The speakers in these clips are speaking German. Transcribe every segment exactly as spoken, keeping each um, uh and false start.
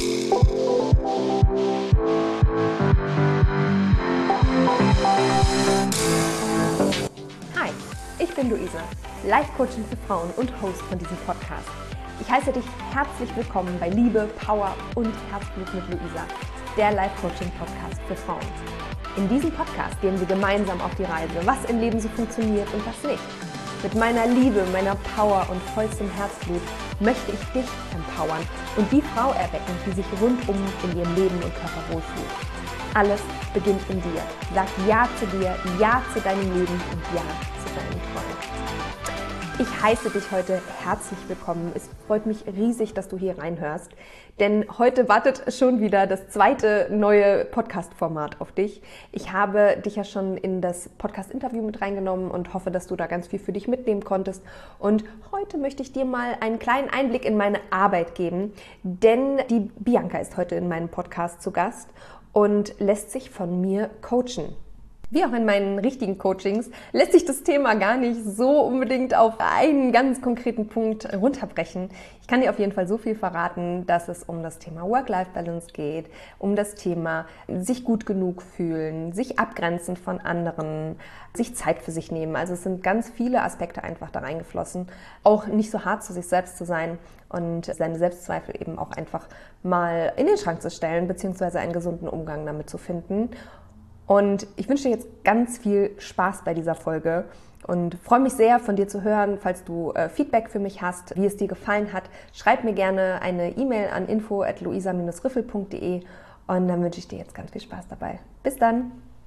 Hi, ich bin Luisa, Life-Coachin für Frauen und Host von diesem Podcast. Ich heiße dich herzlich willkommen bei Liebe, Power und Herzblut mit Luisa, der Life-Coaching-Podcast für Frauen. In diesem Podcast gehen wir gemeinsam auf die Reise, was im Leben so funktioniert und was nicht. Mit meiner Liebe, meiner Power und vollstem Herzblut möchte ich dich empowern und die Frau erwecken, die sich rundum in ihrem Leben und Körper wohlfühlt. Alles beginnt in dir. Sag Ja zu dir, Ja zu deinem Leben und Ja zu deinen Träumen. Ich heiße dich heute herzlich willkommen. Es freut mich riesig, dass du hier reinhörst, denn heute wartet schon wieder das zweite neue Podcast-Format auf dich. Ich habe dich ja schon in das Podcast-Interview mit reingenommen und hoffe, dass du da ganz viel für dich mitnehmen konntest. Und heute möchte ich dir mal einen kleinen Einblick in meine Arbeit geben, denn die Bianca ist heute in meinem Podcast zu Gast und lässt sich von mir coachen. Wie auch in meinen richtigen Coachings lässt sich das Thema gar nicht so unbedingt auf einen ganz konkreten Punkt runterbrechen. Ich kann dir auf jeden Fall so viel verraten, dass es um das Thema Work-Life-Balance geht, um das Thema sich gut genug fühlen, sich abgrenzen von anderen, sich Zeit für sich nehmen. Also es sind ganz viele Aspekte einfach da reingeflossen. Auch nicht so hart zu sich selbst zu sein und seine Selbstzweifel eben auch einfach mal in den Schrank zu stellen, beziehungsweise einen gesunden Umgang damit zu finden. Und ich wünsche dir jetzt ganz viel Spaß bei dieser Folge und freue mich sehr, von dir zu hören. Falls du äh, Feedback für mich hast, wie es dir gefallen hat, schreib mir gerne eine E-Mail an info at luisa dash riffel punkt de und dann wünsche ich dir jetzt ganz viel Spaß dabei. Bis dann!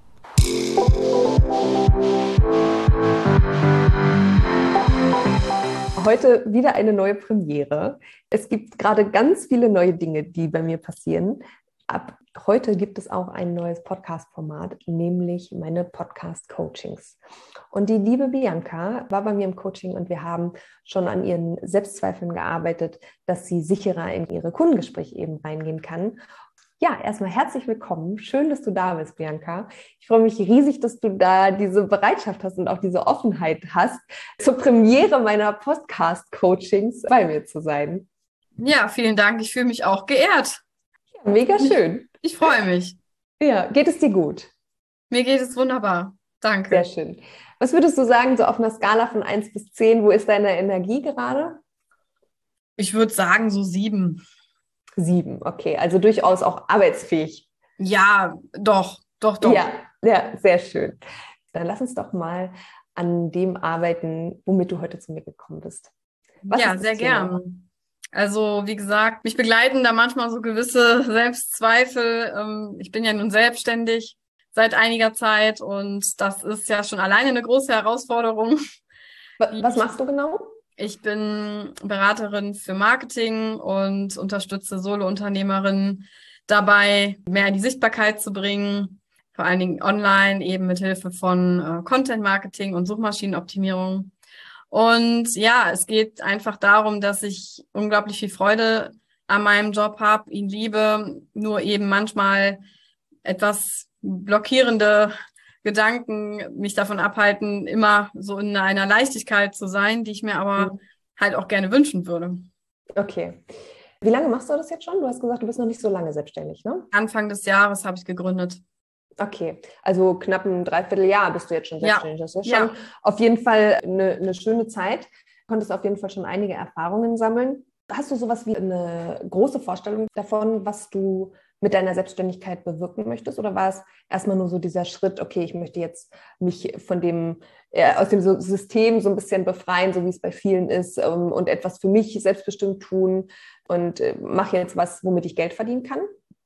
Heute wieder eine neue Premiere. Es gibt gerade ganz viele neue Dinge, die bei mir passieren. Ab heute gibt es auch ein neues Podcast-Format, nämlich meine Podcast-Coachings. Und die liebe Bianca war bei mir im Coaching und wir haben schon an ihren Selbstzweifeln gearbeitet, dass sie sicherer in ihre Kundengespräche eben reingehen kann. Ja, erstmal herzlich willkommen. Schön, dass du da bist, Bianca. Ich freue mich riesig, dass du da diese Bereitschaft hast und auch diese Offenheit hast, zur Premiere meiner Podcast-Coachings bei mir zu sein. Ja, vielen Dank. Ich fühle mich auch geehrt. Mega schön. Ich, ich freue mich. Ja, geht es dir gut? Mir geht es wunderbar. Danke. Sehr schön. Was würdest du sagen, so auf einer Skala von eins bis zehn, wo ist deine Energie gerade? Ich würde sagen so sieben. Sieben, okay. Also durchaus auch arbeitsfähig. Ja, doch, doch, doch. Ja, ja, sehr schön. Dann lass uns doch mal an dem arbeiten, womit du heute zu mir gekommen bist. Was ja, sehr gern. Also wie gesagt, mich begleiten da manchmal so gewisse Selbstzweifel. Ich bin ja nun selbstständig seit einiger Zeit und das ist ja schon alleine eine große Herausforderung. Was machst du genau? Ich bin Beraterin für Marketing und unterstütze Solo-Unternehmerinnen dabei, mehr in die Sichtbarkeit zu bringen, vor allen Dingen online, eben mit Hilfe von Content-Marketing und Suchmaschinenoptimierung. Und ja, es geht einfach darum, dass ich unglaublich viel Freude an meinem Job habe, ihn liebe, nur eben manchmal etwas blockierende Gedanken mich davon abhalten, immer so in einer Leichtigkeit zu sein, die ich mir aber mhm. halt auch gerne wünschen würde. Okay. Wie lange machst du das jetzt schon? Du hast gesagt, du bist noch nicht so lange selbstständig, ne? Anfang des Jahres habe ich gegründet. Okay, also knapp ein Dreivierteljahr bist du jetzt schon selbstständig. Ja. Das ist schon ja. auf jeden Fall eine, eine schöne Zeit. Du konntest auf jeden Fall schon einige Erfahrungen sammeln. Hast du sowas wie eine große Vorstellung davon, was du mit deiner Selbstständigkeit bewirken möchtest? Oder war es erstmal nur so dieser Schritt, okay, ich möchte jetzt mich von dem, äh, aus dem System so ein bisschen befreien, so wie es bei vielen ist, ähm, und etwas für mich selbstbestimmt tun und äh, mache jetzt was, womit ich Geld verdienen kann?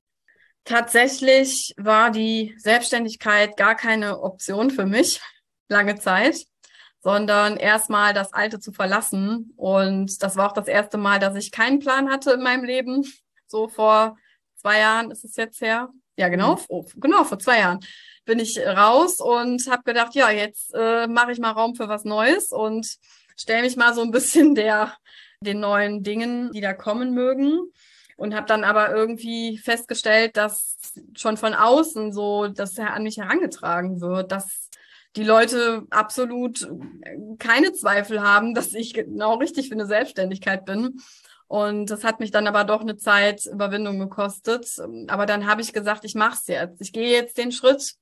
Tatsächlich war die Selbstständigkeit gar keine Option für mich, lange Zeit, sondern erstmal das Alte zu verlassen. Und das war auch das erste Mal, dass ich keinen Plan hatte in meinem Leben. So vor zwei Jahren ist es jetzt her. Ja, genau, mhm. oh, genau, vor zwei Jahren bin ich raus und habe gedacht, ja, jetzt äh, mache ich mal Raum für was Neues und stelle mich mal so ein bisschen der den neuen Dingen, die da kommen mögen. Und habe dann aber irgendwie festgestellt, dass schon von außen so das an mich herangetragen wird, dass die Leute absolut keine Zweifel haben, dass ich genau richtig für eine Selbstständigkeit bin. Und das hat mich dann aber doch eine Zeit Überwindung gekostet. Aber dann habe ich gesagt, ich mache es jetzt. Ich gehe jetzt den Schritt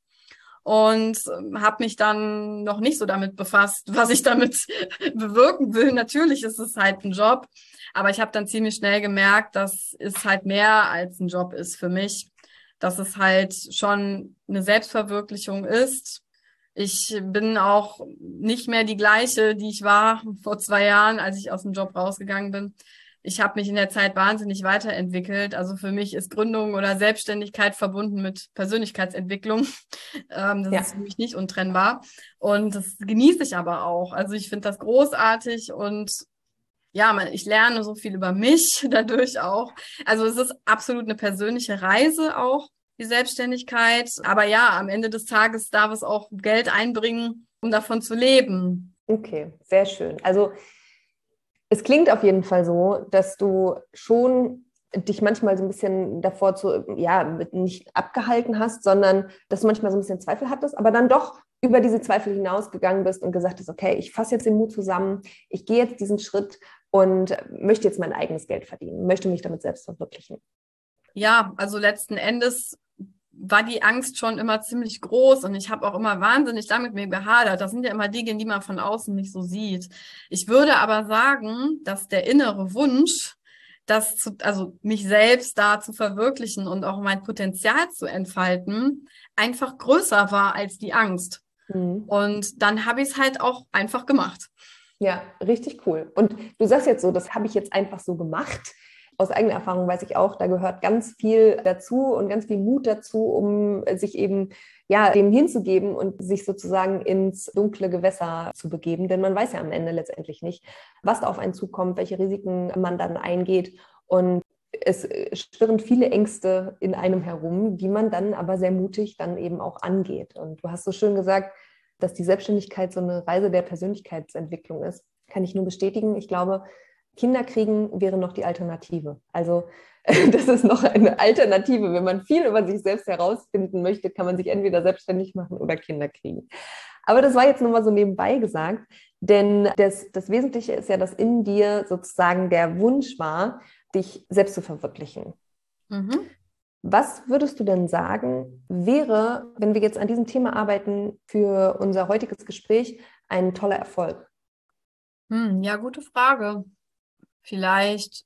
und habe mich dann noch nicht so damit befasst, was ich damit bewirken will. Natürlich ist es halt ein Job, aber ich habe dann ziemlich schnell gemerkt, dass es halt mehr als ein Job ist für mich, dass es halt schon eine Selbstverwirklichung ist. Ich bin auch nicht mehr die gleiche, die ich war vor zwei Jahren, als ich aus dem Job rausgegangen bin. Ich habe mich in der Zeit wahnsinnig weiterentwickelt. Also für mich ist Gründung oder Selbstständigkeit verbunden mit Persönlichkeitsentwicklung. Ähm, das Ja. ist für mich nicht untrennbar. Und das genieße ich aber auch. Also ich finde das großartig und ja, man, ich lerne so viel über mich dadurch auch. Also es ist absolut eine persönliche Reise auch, die Selbstständigkeit. Aber ja, am Ende des Tages darf es auch Geld einbringen, um davon zu leben. Okay, sehr schön. Also es klingt auf jeden Fall so, dass du schon dich manchmal so ein bisschen davor zu, ja, nicht abgehalten hast, sondern dass du manchmal so ein bisschen Zweifel hattest, aber dann doch über diese Zweifel hinausgegangen bist und gesagt hast, okay, ich fasse jetzt den Mut zusammen, ich gehe jetzt diesen Schritt und möchte jetzt mein eigenes Geld verdienen, möchte mich damit selbst verwirklichen. Ja, also letzten Endes war die Angst schon immer ziemlich groß und ich habe auch immer wahnsinnig damit mir gehadert. Das sind ja immer Dinge, die man von außen nicht so sieht. Ich würde aber sagen, dass der innere Wunsch, das zu, also mich selbst da zu verwirklichen und auch mein Potenzial zu entfalten, einfach größer war als die Angst. Mhm. Und dann habe ich es halt auch einfach gemacht. Ja, richtig cool. Und du sagst jetzt so, das habe ich jetzt einfach so gemacht. Aus eigener Erfahrung weiß ich auch, da gehört ganz viel dazu und ganz viel Mut dazu, um sich eben ja dem hinzugeben und sich sozusagen ins dunkle Gewässer zu begeben. Denn man weiß ja am Ende letztendlich nicht, was da auf einen zukommt, welche Risiken man dann eingeht. Und es schwirren viele Ängste in einem herum, die man dann aber sehr mutig dann eben auch angeht. Und du hast so schön gesagt, dass die Selbstständigkeit so eine Reise der Persönlichkeitsentwicklung ist. Kann ich nur bestätigen. Ich glaube, Kinder kriegen wäre noch die Alternative. Also das ist noch eine Alternative. Wenn man viel über sich selbst herausfinden möchte, kann man sich entweder selbstständig machen oder Kinder kriegen. Aber das war jetzt nur mal so nebenbei gesagt, denn das, das Wesentliche ist ja, dass in dir sozusagen der Wunsch war, dich selbst zu verwirklichen. Mhm. Was würdest du denn sagen, wäre, wenn wir jetzt an diesem Thema arbeiten, für unser heutiges Gespräch ein toller Erfolg? Hm, ja, gute Frage. Vielleicht,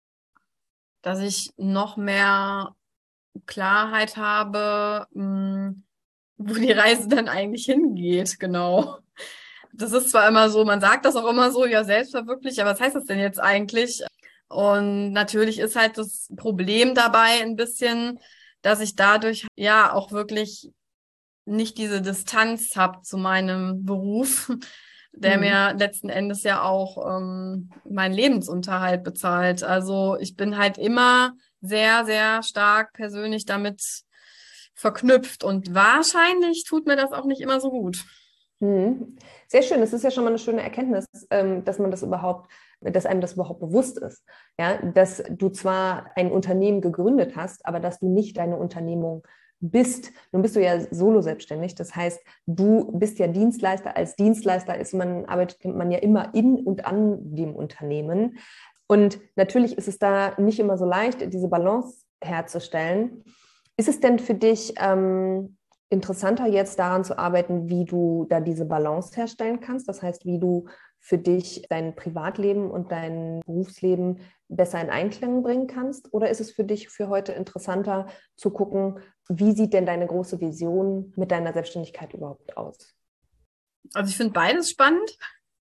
dass ich noch mehr Klarheit habe, mh, wo die Reise dann eigentlich hingeht, genau. Das ist zwar immer so, man sagt das auch immer so, ja, selbstverwirklich, aber was heißt das denn jetzt eigentlich? Und natürlich ist halt das Problem dabei ein bisschen, dass ich dadurch ja auch wirklich nicht diese Distanz habe zu meinem Beruf, der Mhm. mir letzten Endes ja auch ähm, meinen Lebensunterhalt bezahlt. Also ich bin halt immer sehr, sehr stark persönlich damit verknüpft und wahrscheinlich tut mir das auch nicht immer so gut. Mhm. Sehr schön. Das ist ja schon mal eine schöne Erkenntnis, ähm, dass man das überhaupt, dass einem das überhaupt bewusst ist. Ja, dass du zwar ein Unternehmen gegründet hast, aber dass du nicht deine Unternehmung bist. Nun bist du ja solo selbstständig. Das heißt, du bist ja Dienstleister. Als Dienstleister ist man, arbeitet man ja immer in und an dem Unternehmen. Und natürlich ist es da nicht immer so leicht, diese Balance herzustellen. Ist es denn für dich ähm, interessanter, jetzt daran zu arbeiten, wie du da diese Balance herstellen kannst? Das heißt, wie du für dich dein Privatleben und dein Berufsleben besser in Einklang bringen kannst? Oder ist es für dich für heute interessanter zu gucken, wie sieht denn deine große Vision mit deiner Selbstständigkeit überhaupt aus? Also ich finde beides spannend.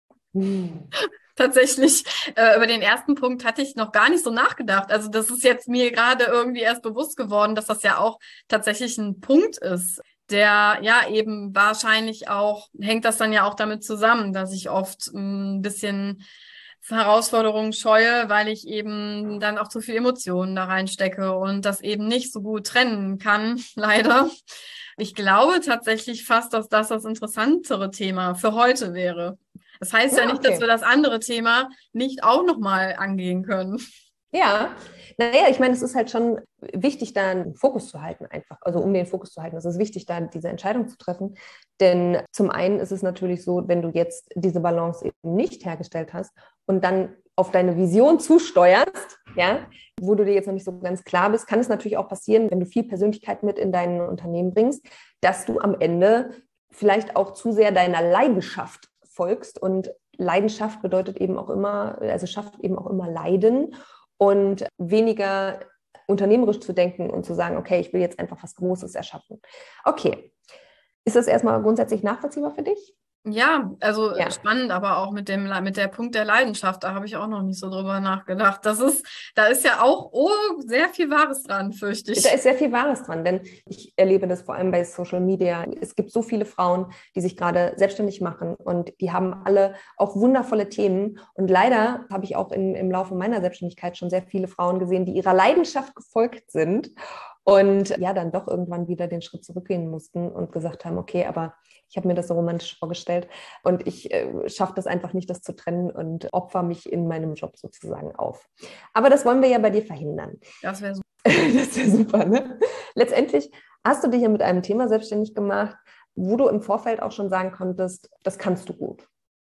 Hm. Tatsächlich, äh, über den ersten Punkt hatte ich noch gar nicht so nachgedacht. Also das ist jetzt mir gerade irgendwie erst bewusst geworden, dass das ja auch tatsächlich ein Punkt ist, der ja eben wahrscheinlich auch, hängt das dann ja auch damit zusammen, dass ich oft ein bisschen Herausforderungen scheue, weil ich eben dann auch zu viel Emotionen da reinstecke und das eben nicht so gut trennen kann, leider. Ich glaube tatsächlich fast, dass das das interessantere Thema für heute wäre. Das heißt ja Ja, nicht, dass wir okay. das andere Thema nicht auch nochmal angehen können. Ja, naja, ich meine, es ist halt schon wichtig, da einen Fokus zu halten einfach. Also um den Fokus zu halten, es ist wichtig, da diese Entscheidung zu treffen. Denn zum einen ist es natürlich so, wenn du jetzt diese Balance eben nicht hergestellt hast und dann auf deine Vision zusteuerst, ja, wo du dir jetzt noch nicht so ganz klar bist, kann es natürlich auch passieren, wenn du viel Persönlichkeit mit in dein Unternehmen bringst, dass du am Ende vielleicht auch zu sehr deiner Leidenschaft folgst. Und Leidenschaft bedeutet eben auch immer, also schafft eben auch immer Leiden und weniger unternehmerisch zu denken und zu sagen, okay, ich will jetzt einfach was Großes erschaffen. Okay. Ist das erstmal grundsätzlich nachvollziehbar für dich? Ja, also Ja. spannend, aber auch mit dem, mit der Punkt der Leidenschaft, da habe ich auch noch nicht so drüber nachgedacht. Das ist, da ist ja auch oh, sehr viel Wahres dran, fürchte ich. Da ist sehr viel Wahres dran, denn ich erlebe das vor allem bei Social Media. Es gibt so viele Frauen, die sich gerade selbstständig machen und die haben alle auch wundervolle Themen. Und leider habe ich auch in, im Laufe meiner Selbstständigkeit schon sehr viele Frauen gesehen, die ihrer Leidenschaft gefolgt sind und ja, dann doch irgendwann wieder den Schritt zurückgehen mussten und gesagt haben, okay, aber ich habe mir das so romantisch vorgestellt und ich äh, schaffe das einfach nicht, das zu trennen und opfer mich in meinem Job sozusagen auf. Aber das wollen wir ja bei dir verhindern. Das wäre super. Das wäre super, ne? Letztendlich hast du dich ja mit einem Thema selbstständig gemacht, wo du im Vorfeld auch schon sagen konntest, das kannst du gut.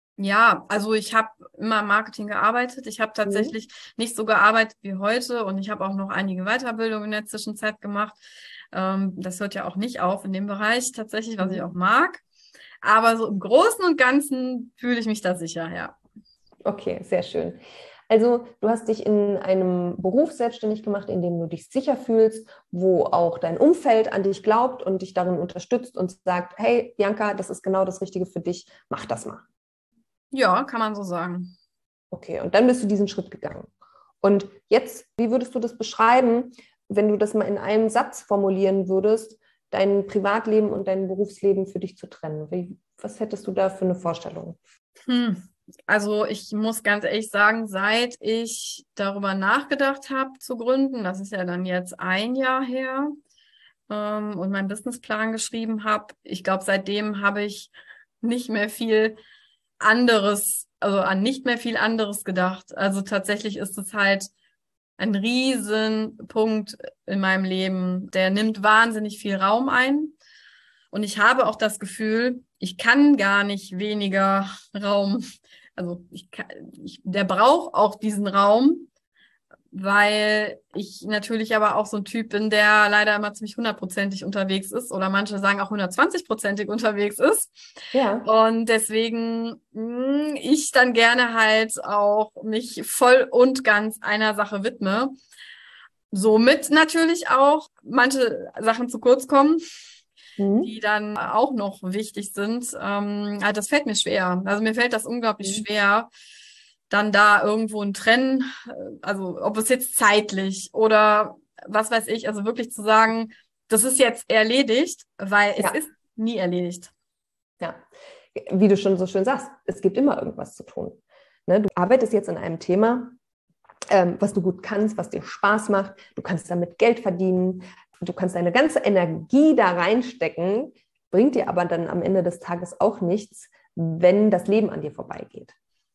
Ja, also ich habe immer im Marketing gearbeitet. Ich habe tatsächlich mhm. nicht so gearbeitet wie heute und ich habe auch noch einige Weiterbildungen in der Zwischenzeit gemacht. Ähm, das hört ja auch nicht auf in dem Bereich tatsächlich, was mhm. ich auch mag. Aber so im Großen und Ganzen fühle ich mich da sicher, ja. Okay, sehr schön. Also du hast dich in einem Beruf selbstständig gemacht, in dem du dich sicher fühlst, wo auch dein Umfeld an dich glaubt und dich darin unterstützt und sagt, hey Bianca, das ist genau das Richtige für dich, mach das mal. Ja, kann man so sagen. Okay, und dann bist du diesen Schritt gegangen. Und jetzt, wie würdest du das beschreiben, wenn du das mal in einem Satz formulieren würdest, dein Privatleben und dein Berufsleben für dich zu trennen? Wie, was hättest du da für eine Vorstellung? Hm. Also ich muss ganz ehrlich sagen, seit ich darüber nachgedacht habe zu gründen, das ist ja dann jetzt ein Jahr her, ähm, und meinen Businessplan geschrieben habe, ich glaube, seitdem habe ich nicht mehr viel anderes, also an nicht mehr viel anderes gedacht. Also tatsächlich ist es halt ein Riesenpunkt in meinem Leben, der nimmt wahnsinnig viel Raum ein. Und ich habe auch das Gefühl, ich kann gar nicht weniger Raum. Also ich kann, ich, der braucht auch diesen Raum, weil ich natürlich aber auch so ein Typ bin, der leider immer ziemlich hundertprozentig unterwegs ist oder manche sagen auch hundertzwanzig-prozentig unterwegs ist. Ja. Und deswegen mh, ich dann gerne halt auch mich voll und ganz einer Sache widme. Somit natürlich auch manche Sachen zu kurz kommen, mhm. die dann auch noch wichtig sind. Ähm, also das fällt mir schwer. Also mir fällt das unglaublich mhm. schwer, dann da irgendwo ein Trennen, also ob es jetzt zeitlich oder was weiß ich, also wirklich zu sagen, das ist jetzt erledigt, weil es ja. ist nie erledigt. Ja, wie du schon so schön sagst, es gibt immer irgendwas zu tun. Ne? Du arbeitest jetzt an einem Thema, ähm, was du gut kannst, was dir Spaß macht, du kannst damit Geld verdienen, du kannst deine ganze Energie da reinstecken, bringt dir aber dann am Ende des Tages auch nichts, wenn das Leben an dir vorbeigeht.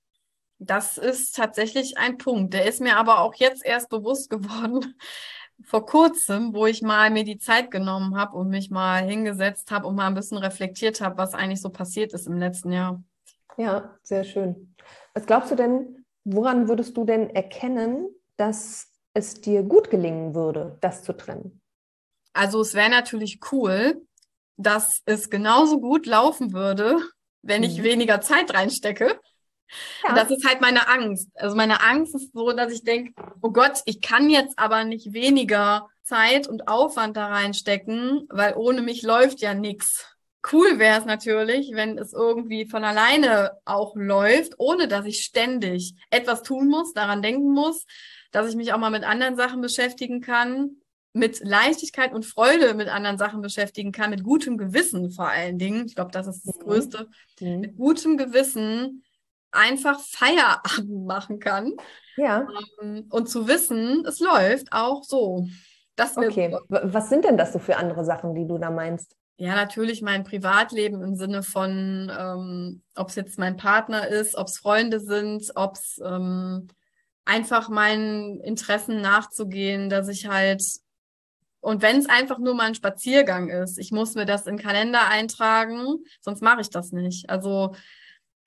Das ist tatsächlich ein Punkt. Der ist mir aber auch jetzt erst bewusst geworden, vor kurzem, wo ich mal mir die Zeit genommen habe und mich mal hingesetzt habe und mal ein bisschen reflektiert habe, was eigentlich so passiert ist im letzten Jahr. Ja, sehr schön. Was glaubst du denn, woran würdest du denn erkennen, dass es dir gut gelingen würde, das zu trennen? Also es wäre natürlich cool, dass es genauso gut laufen würde, wenn ich mhm. weniger Zeit reinstecke. Ja. Und das ist halt meine Angst. Also meine Angst ist so, dass ich denke, oh Gott, ich kann jetzt aber nicht weniger Zeit und Aufwand da reinstecken, weil ohne mich läuft ja nichts. Cool wäre es natürlich, wenn es irgendwie von alleine auch läuft, ohne dass ich ständig etwas tun muss, daran denken muss, dass ich mich auch mal mit anderen Sachen beschäftigen kann, mit Leichtigkeit und Freude mit anderen Sachen beschäftigen kann, mit gutem Gewissen vor allen Dingen. Ich glaube, das ist das Größte. Mhm. Mit gutem Gewissen einfach Feierabend machen kann. Ja. Und zu wissen, es läuft auch so. Das okay. Super. Was sind denn das so für andere Sachen, die du da meinst? Ja, natürlich mein Privatleben im Sinne von, ähm, ob es jetzt mein Partner ist, ob es Freunde sind, ob es ähm, einfach meinen Interessen nachzugehen, dass ich halt, und wenn es einfach nur mal ein Spaziergang ist, ich muss mir das in den Kalender eintragen, sonst mache ich das nicht. Also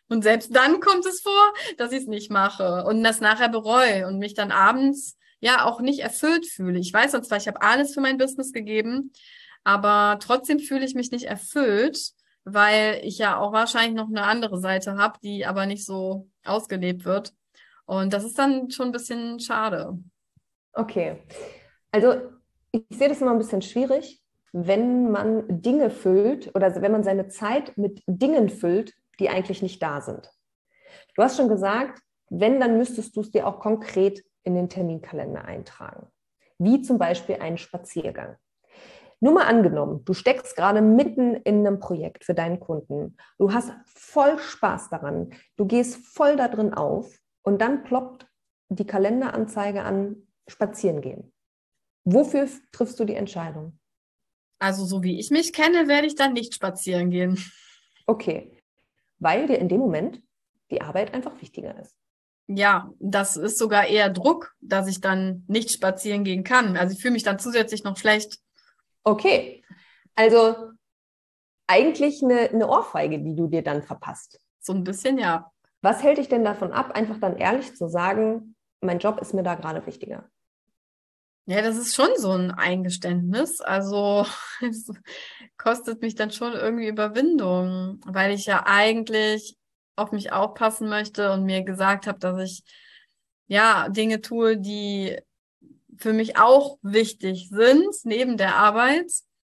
Und selbst dann kommt es vor, dass ich es nicht mache und das nachher bereue und mich dann abends ja auch nicht erfüllt fühle. Ich weiß zwar, ich habe alles für mein Business gegeben, aber trotzdem fühle ich mich nicht erfüllt, weil ich ja auch wahrscheinlich noch eine andere Seite habe, die aber nicht so ausgelebt wird. Und das ist dann schon ein bisschen schade. Okay, also ich sehe das immer ein bisschen schwierig, wenn man Dinge füllt oder wenn man seine Zeit mit Dingen füllt, die eigentlich nicht da sind. Du hast schon gesagt, wenn, dann müsstest du es dir auch konkret in den Terminkalender eintragen, wie zum Beispiel einen Spaziergang. Nur mal angenommen, du steckst gerade mitten in einem Projekt für deinen Kunden, du hast voll Spaß daran, du gehst voll da drin auf und dann ploppt die Kalenderanzeige an, spazieren gehen. Wofür triffst du die Entscheidung? Also so wie ich mich kenne, werde ich dann nicht spazieren gehen. Okay, weil dir in dem Moment die Arbeit einfach wichtiger ist. Ja, das ist sogar eher Druck, dass ich dann nicht spazieren gehen kann. Also ich fühle mich dann zusätzlich noch schlecht. Okay, also eigentlich eine, eine Ohrfeige, die du dir dann verpasst. So ein bisschen, ja. Was hält dich denn davon ab, einfach dann ehrlich zu sagen, mein Job ist mir da gerade wichtiger? Ja, das ist schon so ein Eingeständnis. Also es kostet mich dann schon irgendwie Überwindung, weil ich ja eigentlich auf mich aufpassen möchte und mir gesagt habe, dass ich ja Dinge tue, die für mich auch wichtig sind, neben der Arbeit.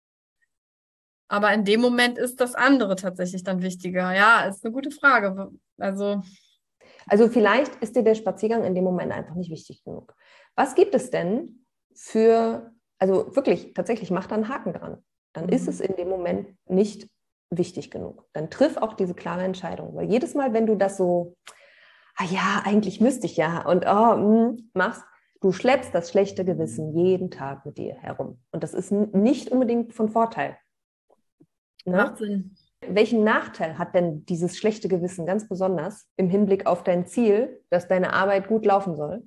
Aber in dem Moment ist das andere tatsächlich dann wichtiger. Ja, ist eine gute Frage. Also, Also vielleicht ist dir der Spaziergang in dem Moment einfach nicht wichtig genug. Was gibt es denn für, also wirklich, tatsächlich mach da einen Haken dran. Dann ist es in dem Moment nicht wichtig genug. Dann triff auch diese klare Entscheidung. Weil jedes Mal, wenn du das so, ah ja, eigentlich müsste ich ja und oh, mh, machst, du schleppst das schlechte Gewissen jeden Tag mit dir herum. Und das ist n- nicht unbedingt von Vorteil. Ne? macht Sinn. Welchen Nachteil hat denn dieses schlechte Gewissen ganz besonders im Hinblick auf dein Ziel, dass deine Arbeit gut laufen soll?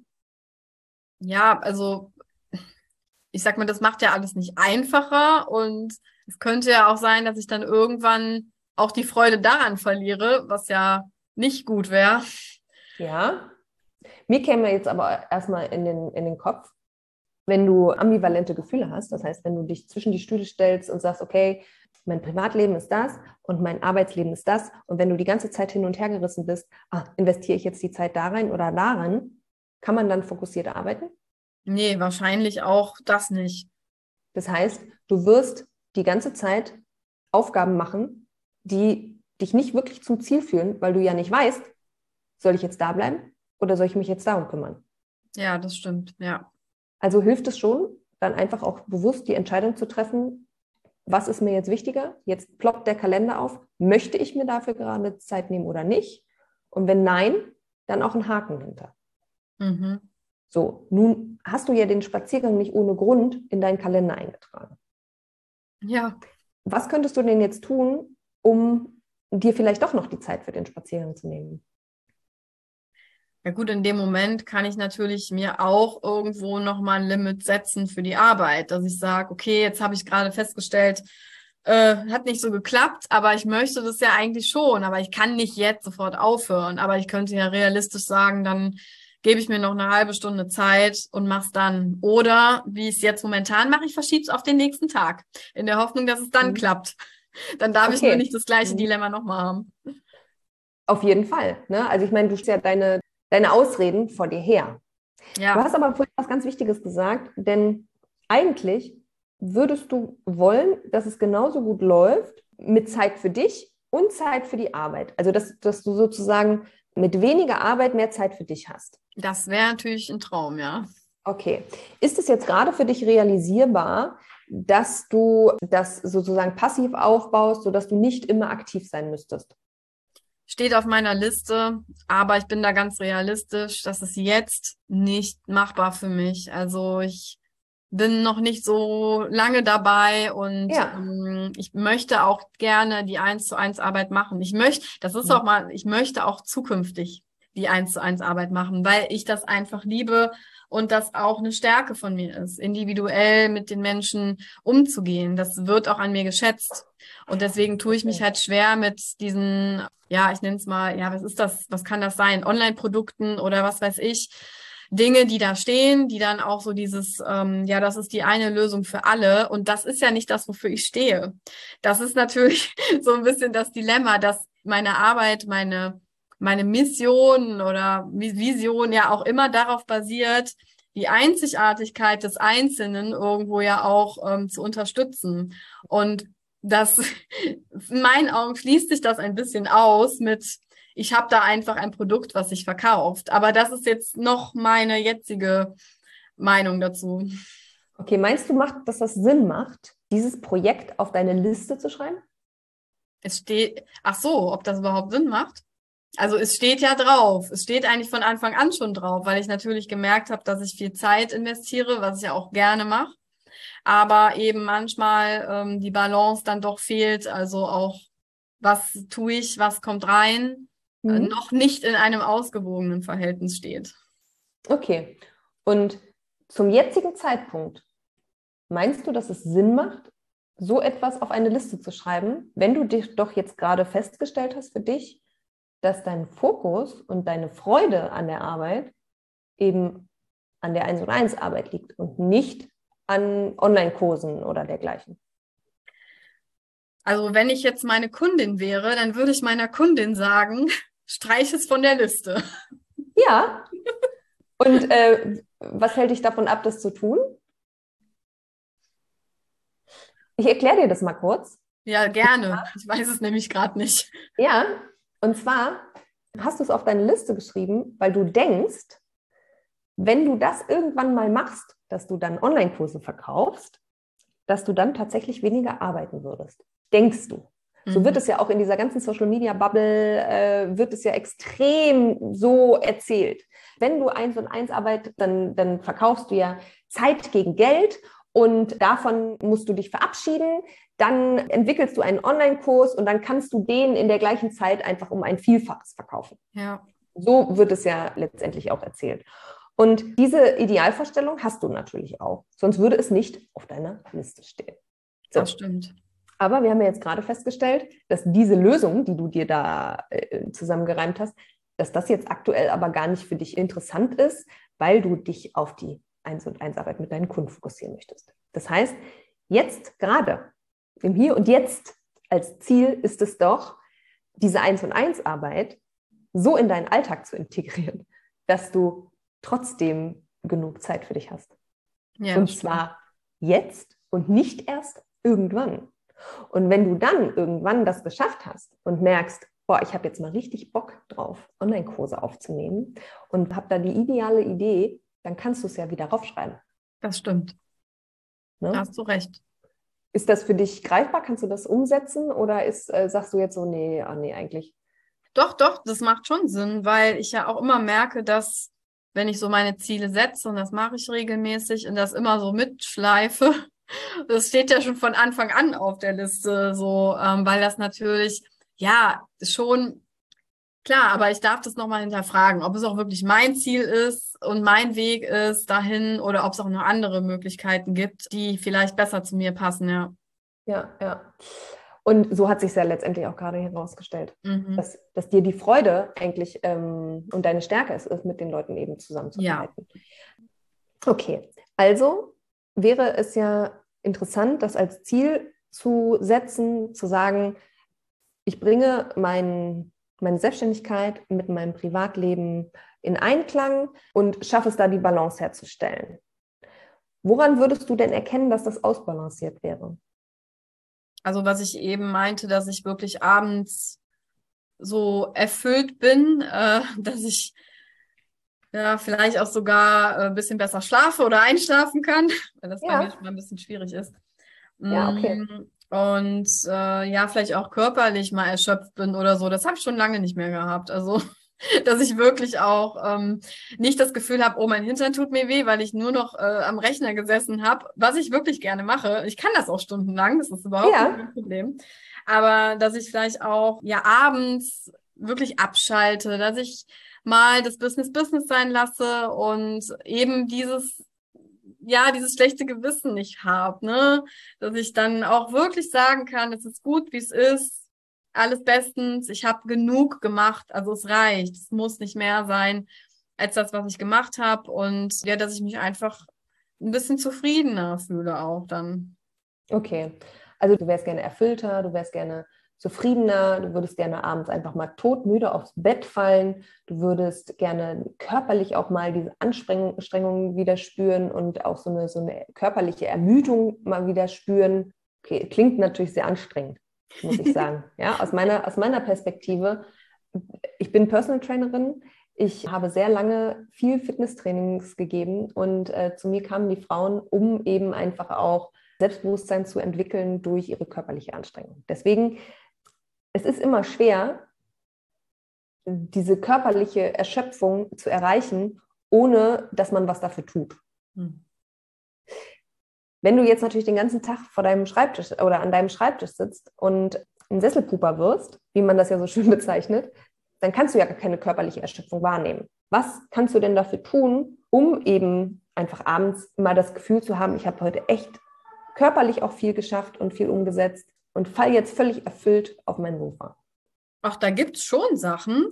Ja, also ich sag mal, das macht ja alles nicht einfacher und es könnte ja auch sein, dass ich dann irgendwann auch die Freude daran verliere, was ja nicht gut wäre. Ja, mir käme jetzt aber erstmal in den, in den Kopf, wenn du ambivalente Gefühle hast, das heißt, wenn du dich zwischen die Stühle stellst und sagst, okay, mein Privatleben ist das und mein Arbeitsleben ist das, und wenn du die ganze Zeit hin und her gerissen bist, ah, investiere ich jetzt die Zeit da rein oder daran, kann man dann fokussiert arbeiten? Nee, wahrscheinlich auch das nicht. Das heißt, du wirst die ganze Zeit Aufgaben machen, die dich nicht wirklich zum Ziel führen, weil du ja nicht weißt, soll ich jetzt da bleiben oder soll ich mich jetzt darum kümmern? Ja, das stimmt, ja. Also hilft es schon, dann einfach auch bewusst die Entscheidung zu treffen, was ist mir jetzt wichtiger? Jetzt ploppt der Kalender auf. Möchte ich mir dafür gerade Zeit nehmen oder nicht? Und wenn nein, dann auch einen Haken hinter. Mhm. So, nun hast du ja den Spaziergang nicht ohne Grund in deinen Kalender eingetragen. Ja. Was könntest du denn jetzt tun, um dir vielleicht doch noch die Zeit für den Spaziergang zu nehmen? Ja gut, in dem Moment kann ich natürlich mir auch irgendwo nochmal ein Limit setzen für die Arbeit, dass ich sage, okay, jetzt habe ich gerade festgestellt, äh, hat nicht so geklappt, aber ich möchte das ja eigentlich schon, aber ich kann nicht jetzt sofort aufhören, aber ich könnte ja realistisch sagen, dann gebe ich mir noch eine halbe Stunde Zeit und mach's dann. Oder wie ich es jetzt momentan mache, ich verschiebe es auf den nächsten Tag, in der Hoffnung, dass es dann Mhm. klappt. Dann darf ich nur Okay. nicht das gleiche Mhm. Dilemma nochmal haben. Auf jeden Fall. Ne? Also ich meine, du stellst ja deine, deine Ausreden vor dir her. Du Ja, hast aber vorhin was ganz Wichtiges gesagt, denn eigentlich würdest du wollen, dass es genauso gut läuft mit Zeit für dich und Zeit für die Arbeit. Also dass, dass du sozusagen mit weniger Arbeit mehr Zeit für dich hast. das wäre natürlich ein Traum, ja. Okay. Ist es jetzt gerade für dich realisierbar, dass du das sozusagen passiv aufbaust, sodass du nicht immer aktiv sein müsstest? Steht auf meiner Liste, aber ich bin da ganz realistisch, das ist jetzt nicht machbar für mich. Also ich bin noch nicht so lange dabei und Ja. ähm, ich möchte auch gerne die eins zu eins Arbeit machen. Ich möchte, das ist auch mal, ich möchte auch zukünftig die eins zu eins Arbeit machen, weil ich das einfach liebe und das auch eine Stärke von mir ist, individuell mit den Menschen umzugehen. Das wird auch an mir geschätzt. Und deswegen tue ich mich halt schwer mit diesen, ja, ich nenne es mal, ja, was ist das, was kann das sein? Online-Produkten oder was weiß ich. Dinge, die da stehen, die dann auch so dieses, ähm, ja, das ist die eine Lösung für alle. Und das ist ja nicht das, wofür ich stehe. Das ist natürlich so ein bisschen das Dilemma, dass meine Arbeit, meine, meine Mission oder Vision ja auch immer darauf basiert, die Einzigartigkeit des Einzelnen irgendwo ja auch ähm, zu unterstützen. Und das, in meinen Augen schließt sich das ein bisschen aus mit, ich habe da einfach ein Produkt, was sich verkauft. Aber das ist jetzt noch meine jetzige Meinung dazu. Okay, meinst du, macht, dass das Sinn macht, dieses Projekt auf deine Liste zu schreiben? Es steht, ach so, ob das überhaupt Sinn macht? Also es steht ja drauf. Es steht eigentlich von Anfang an schon drauf, weil ich natürlich gemerkt habe, dass ich viel Zeit investiere, was ich ja auch gerne mache. Aber eben manchmal ähm, die Balance dann doch fehlt. Also auch, was tue ich, was kommt rein? Mhm. noch nicht in einem ausgewogenen Verhältnis steht. Okay. Und zum jetzigen Zeitpunkt, meinst du, dass es Sinn macht, so etwas auf eine Liste zu schreiben, wenn du dich doch jetzt gerade festgestellt hast für dich, dass dein Fokus und deine Freude an der Arbeit eben an der eins und eins Arbeit liegt und nicht an Online-Kursen oder dergleichen? Also wenn ich jetzt meine Kundin wäre, dann würde ich meiner Kundin sagen, streich es von der Liste. Ja. Und äh, was hält dich davon ab, das zu tun? Ich erkläre dir das mal kurz. Ja, gerne. Ich weiß es nämlich gerade nicht. Ja, und zwar hast du es auf deine Liste geschrieben, weil du denkst, wenn du das irgendwann mal machst, dass du dann Online-Kurse verkaufst, dass du dann tatsächlich weniger arbeiten würdest. Denkst du. So wird es ja auch in dieser ganzen Social-Media-Bubble, äh, wird es ja extrem so erzählt. Wenn du eins und eins arbeitest, dann, dann verkaufst du ja Zeit gegen Geld und davon musst du dich verabschieden. Dann entwickelst du einen Online-Kurs und dann kannst du den in der gleichen Zeit einfach um ein Vielfaches verkaufen. Ja. So wird es ja letztendlich auch erzählt. Und diese Idealvorstellung hast du natürlich auch. Sonst würde es nicht auf deiner Liste stehen. So. Das stimmt. Aber wir haben ja jetzt gerade festgestellt, dass diese Lösung, die du dir da äh, zusammengereimt hast, dass das jetzt aktuell aber gar nicht für dich interessant ist, weil du dich auf die eins und eins Arbeit mit deinen Kunden fokussieren möchtest. Das heißt, jetzt gerade, im Hier und Jetzt als Ziel ist es doch, diese eins und eins Arbeit so in deinen Alltag zu integrieren, dass du trotzdem genug Zeit für dich hast. Ja, und zwar jetzt und nicht erst irgendwann. Und wenn du dann irgendwann das geschafft hast und merkst, boah, ich habe jetzt mal richtig Bock drauf, Online-Kurse aufzunehmen und habe da die ideale Idee, dann kannst du es ja wieder raufschreiben. Das stimmt. Ne? Da hast du recht. Ist das für dich greifbar? Kannst du das umsetzen oder ist, äh, sagst du jetzt so, nee, ah, nee, eigentlich? Doch, doch, das macht schon Sinn, weil ich ja auch immer merke, dass wenn ich so meine Ziele setze, und das mache ich regelmäßig und das immer so mitschleife, das steht ja schon von Anfang an auf der Liste, so, ähm, weil das natürlich, ja, schon klar, aber ich darf das nochmal hinterfragen, ob es auch wirklich mein Ziel ist und mein Weg ist dahin oder ob es auch noch andere Möglichkeiten gibt, die vielleicht besser zu mir passen, ja. Ja, ja. Und so hat sich ja letztendlich auch gerade herausgestellt, Mhm. dass, dass dir die Freude eigentlich ähm, und deine Stärke es ist, mit den Leuten eben zusammenzuarbeiten. Ja. Okay, also wäre es ja interessant, das als Ziel zu setzen, zu sagen, ich bringe mein, meine Selbstständigkeit mit meinem Privatleben in Einklang und schaffe es da, die Balance herzustellen. Woran würdest du denn erkennen, dass das ausbalanciert wäre? Also was ich eben meinte, dass ich wirklich abends so erfüllt bin, äh, dass ich ja vielleicht auch sogar ein bisschen besser schlafe oder einschlafen kann, weil das ja. bei mir schon mal ein bisschen schwierig ist. Ja, okay. Und äh, ja, vielleicht auch körperlich mal erschöpft bin oder so. Das habe ich schon lange nicht mehr gehabt. Also, dass ich wirklich auch ähm, nicht das Gefühl habe, oh, mein Hintern tut mir weh, weil ich nur noch äh, am Rechner gesessen habe, was ich wirklich gerne mache. Ich kann das auch stundenlang, das ist überhaupt ja. kein Problem. Aber dass ich vielleicht auch ja abends wirklich abschalte, dass ich mal das Business Business sein lasse und eben dieses, ja, dieses schlechte Gewissen nicht habe, ne? Dass ich dann auch wirklich sagen kann, es ist gut, wie es ist, alles bestens, ich habe genug gemacht, also es reicht, es muss nicht mehr sein als das, was ich gemacht habe und ja, dass ich mich einfach ein bisschen zufriedener fühle auch dann. Okay, also du wärst gerne erfüllter, du wärst gerne zufriedener, du würdest gerne abends einfach mal todmüde aufs Bett fallen, du würdest gerne körperlich auch mal diese Anstrengungen wieder spüren und auch so eine, so eine körperliche Ermüdung mal wieder spüren. Okay, klingt natürlich sehr anstrengend, muss ich sagen. Ja, aus meiner, aus meiner Perspektive, ich bin Personal Trainerin, ich habe sehr lange viel Fitnesstrainings gegeben und äh, zu mir kamen die Frauen, um eben einfach auch Selbstbewusstsein zu entwickeln durch ihre körperliche Anstrengung. Deswegen, es ist immer schwer, diese körperliche Erschöpfung zu erreichen, ohne dass man was dafür tut. Hm. Wenn du jetzt natürlich den ganzen Tag vor deinem Schreibtisch oder an deinem Schreibtisch sitzt und ein Sesselpuper wirst, wie man das ja so schön bezeichnet, dann kannst du ja gar keine körperliche Erschöpfung wahrnehmen. Was kannst du denn dafür tun, um eben einfach abends mal das Gefühl zu haben, ich habe heute echt körperlich auch viel geschafft und viel umgesetzt und fall jetzt völlig erfüllt auf mein Sofa? Ach, da gibt's schon Sachen,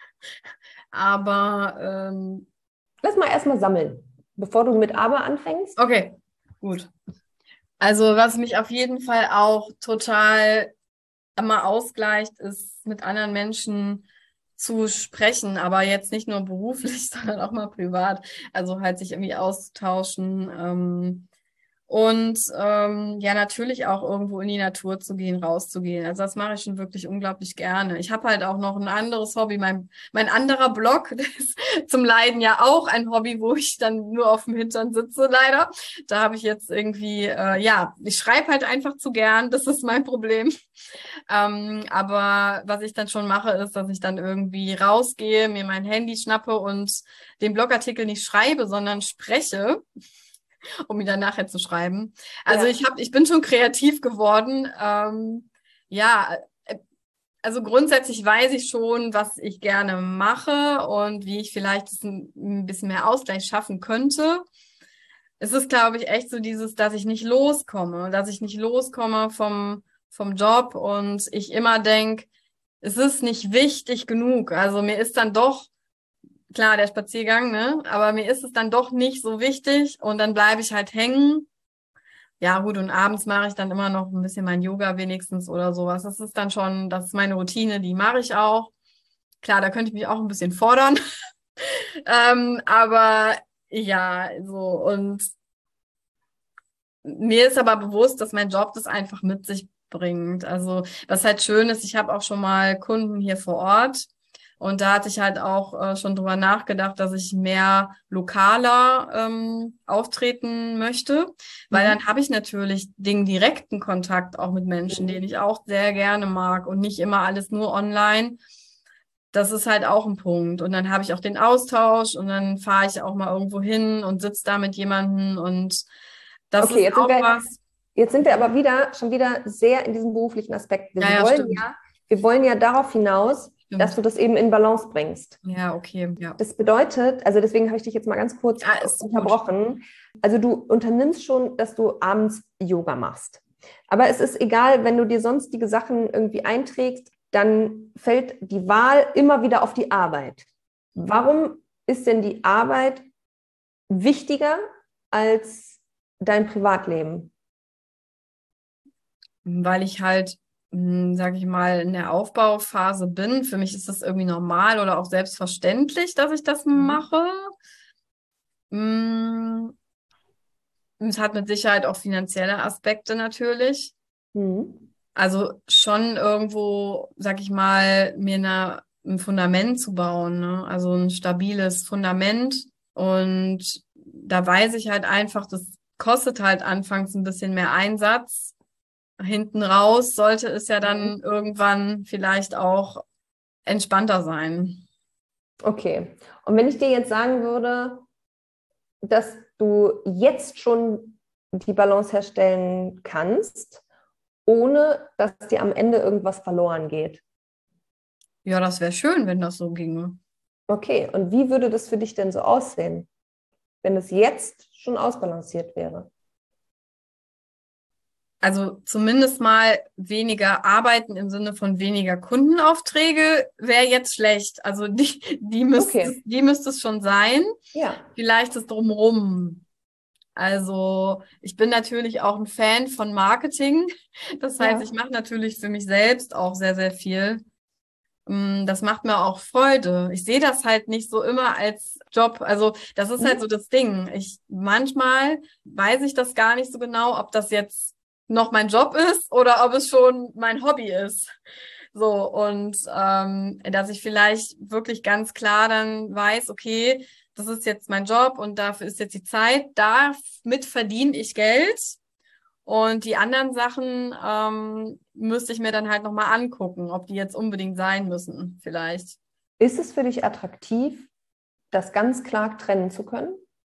aber ähm, lass mal erstmal sammeln, bevor du mit Aber anfängst. Okay, gut. Also was mich auf jeden Fall auch total immer ausgleicht, ist mit anderen Menschen zu sprechen, aber jetzt nicht nur beruflich, sondern auch mal privat. Also halt sich irgendwie auszutauschen. Ähm, und ähm, ja, natürlich auch irgendwo in die Natur zu gehen, rauszugehen. Also das mache ich schon wirklich unglaublich gerne. Ich habe halt auch noch ein anderes Hobby. Mein, mein anderer Blog, das ist zum Leiden ja auch ein Hobby, wo ich dann nur auf dem Hintern sitze, leider. Da habe ich jetzt irgendwie, äh, ja, ich schreibe halt einfach zu gern. Das ist mein Problem. Ähm, aber was ich dann schon mache, ist, dass ich dann irgendwie rausgehe, mir mein Handy schnappe und den Blogartikel nicht schreibe, sondern spreche, um ihn dann nachher zu schreiben. Also ja. ich habe, ich bin schon kreativ geworden. Ähm, ja, also grundsätzlich weiß ich schon, was ich gerne mache und wie ich vielleicht ein, ein bisschen mehr Ausgleich schaffen könnte. Es ist, glaube ich, echt so dieses, dass ich nicht loskomme, dass ich nicht loskomme vom, vom Job und ich immer denke, es ist nicht wichtig genug. Also mir ist dann doch, klar, der Spaziergang, ne? Aber mir ist es dann doch nicht so wichtig und dann bleibe ich halt hängen. Ja, gut, und abends mache ich dann immer noch ein bisschen mein Yoga wenigstens oder sowas. Das ist dann schon, das ist meine Routine, die mache ich auch. Klar, da könnte ich mich auch ein bisschen fordern. ähm, aber ja, so und mir ist aber bewusst, dass mein Job das einfach mit sich bringt. Also was halt schön ist, ich habe auch schon mal Kunden hier vor Ort und da hatte ich halt auch äh, schon drüber nachgedacht, dass ich mehr lokaler ähm, auftreten möchte, weil mhm. dann habe ich natürlich den direkten Kontakt auch mit Menschen, mhm. den ich auch sehr gerne mag und nicht immer alles nur online. Das ist halt auch ein Punkt. Und dann habe ich auch den Austausch und dann fahre ich auch mal irgendwo hin und sitze da mit jemandem und das okay, ist jetzt auch sind wir, was. Jetzt sind wir aber wieder schon wieder sehr in diesem beruflichen Aspekt. Wir, Ja, ja, wollen, ja, wir wollen ja darauf hinaus, stimmt. dass du das eben in Balance bringst. Ja, okay. Ja. Das bedeutet, also deswegen habe ich dich jetzt mal ganz kurz ja, unterbrochen. Gut. Also du unternimmst schon, dass du abends Yoga machst. Aber es ist egal, wenn du dir sonstige Sachen irgendwie einträgst, dann fällt die Wahl immer wieder auf die Arbeit. Warum ist denn die Arbeit wichtiger als dein Privatleben? Weil ich halt, sage ich mal, in der Aufbauphase bin. Für mich ist das irgendwie normal oder auch selbstverständlich, dass ich das mhm. mache. Es hat mit Sicherheit auch finanzielle Aspekte natürlich. Mhm. Also schon irgendwo, sag ich mal, mir eine, ein Fundament zu bauen, ne? Also ein stabiles Fundament. Und da weiß ich halt einfach, das kostet halt anfangs ein bisschen mehr Einsatz. Hinten raus sollte es ja dann mhm. irgendwann vielleicht auch entspannter sein. Okay. Und wenn ich dir jetzt sagen würde, dass du jetzt schon die Balance herstellen kannst, ohne dass dir am Ende irgendwas verloren geht. Ja, das wäre schön, wenn das so ginge. Okay, und wie würde das für dich denn so aussehen, wenn es jetzt schon ausbalanciert wäre? Also zumindest mal weniger arbeiten im Sinne von weniger Kundenaufträge wäre jetzt schlecht. Also die, die müsste, Okay, die müsste es schon sein. ja. Vielleicht das Drumherum. Also ich bin natürlich auch ein Fan von Marketing. Das heißt, ich Ja. mache natürlich für mich selbst auch sehr, sehr viel. Mm, Das macht mir auch Freude. Ich sehe das halt nicht so immer als Job. Also das ist halt so Mhm. das Ding. Ich manchmal weiß ich das gar nicht so genau, ob das jetzt noch mein Job ist oder ob es schon mein Hobby ist. So, und ähm, dass ich vielleicht wirklich ganz klar dann weiß, okay, das ist jetzt mein Job und dafür ist jetzt die Zeit, damit verdiene ich Geld. Und die anderen Sachen ähm, müsste ich mir dann halt nochmal angucken, ob die jetzt unbedingt sein müssen, vielleicht. Ist es für dich attraktiv, das ganz klar trennen zu können?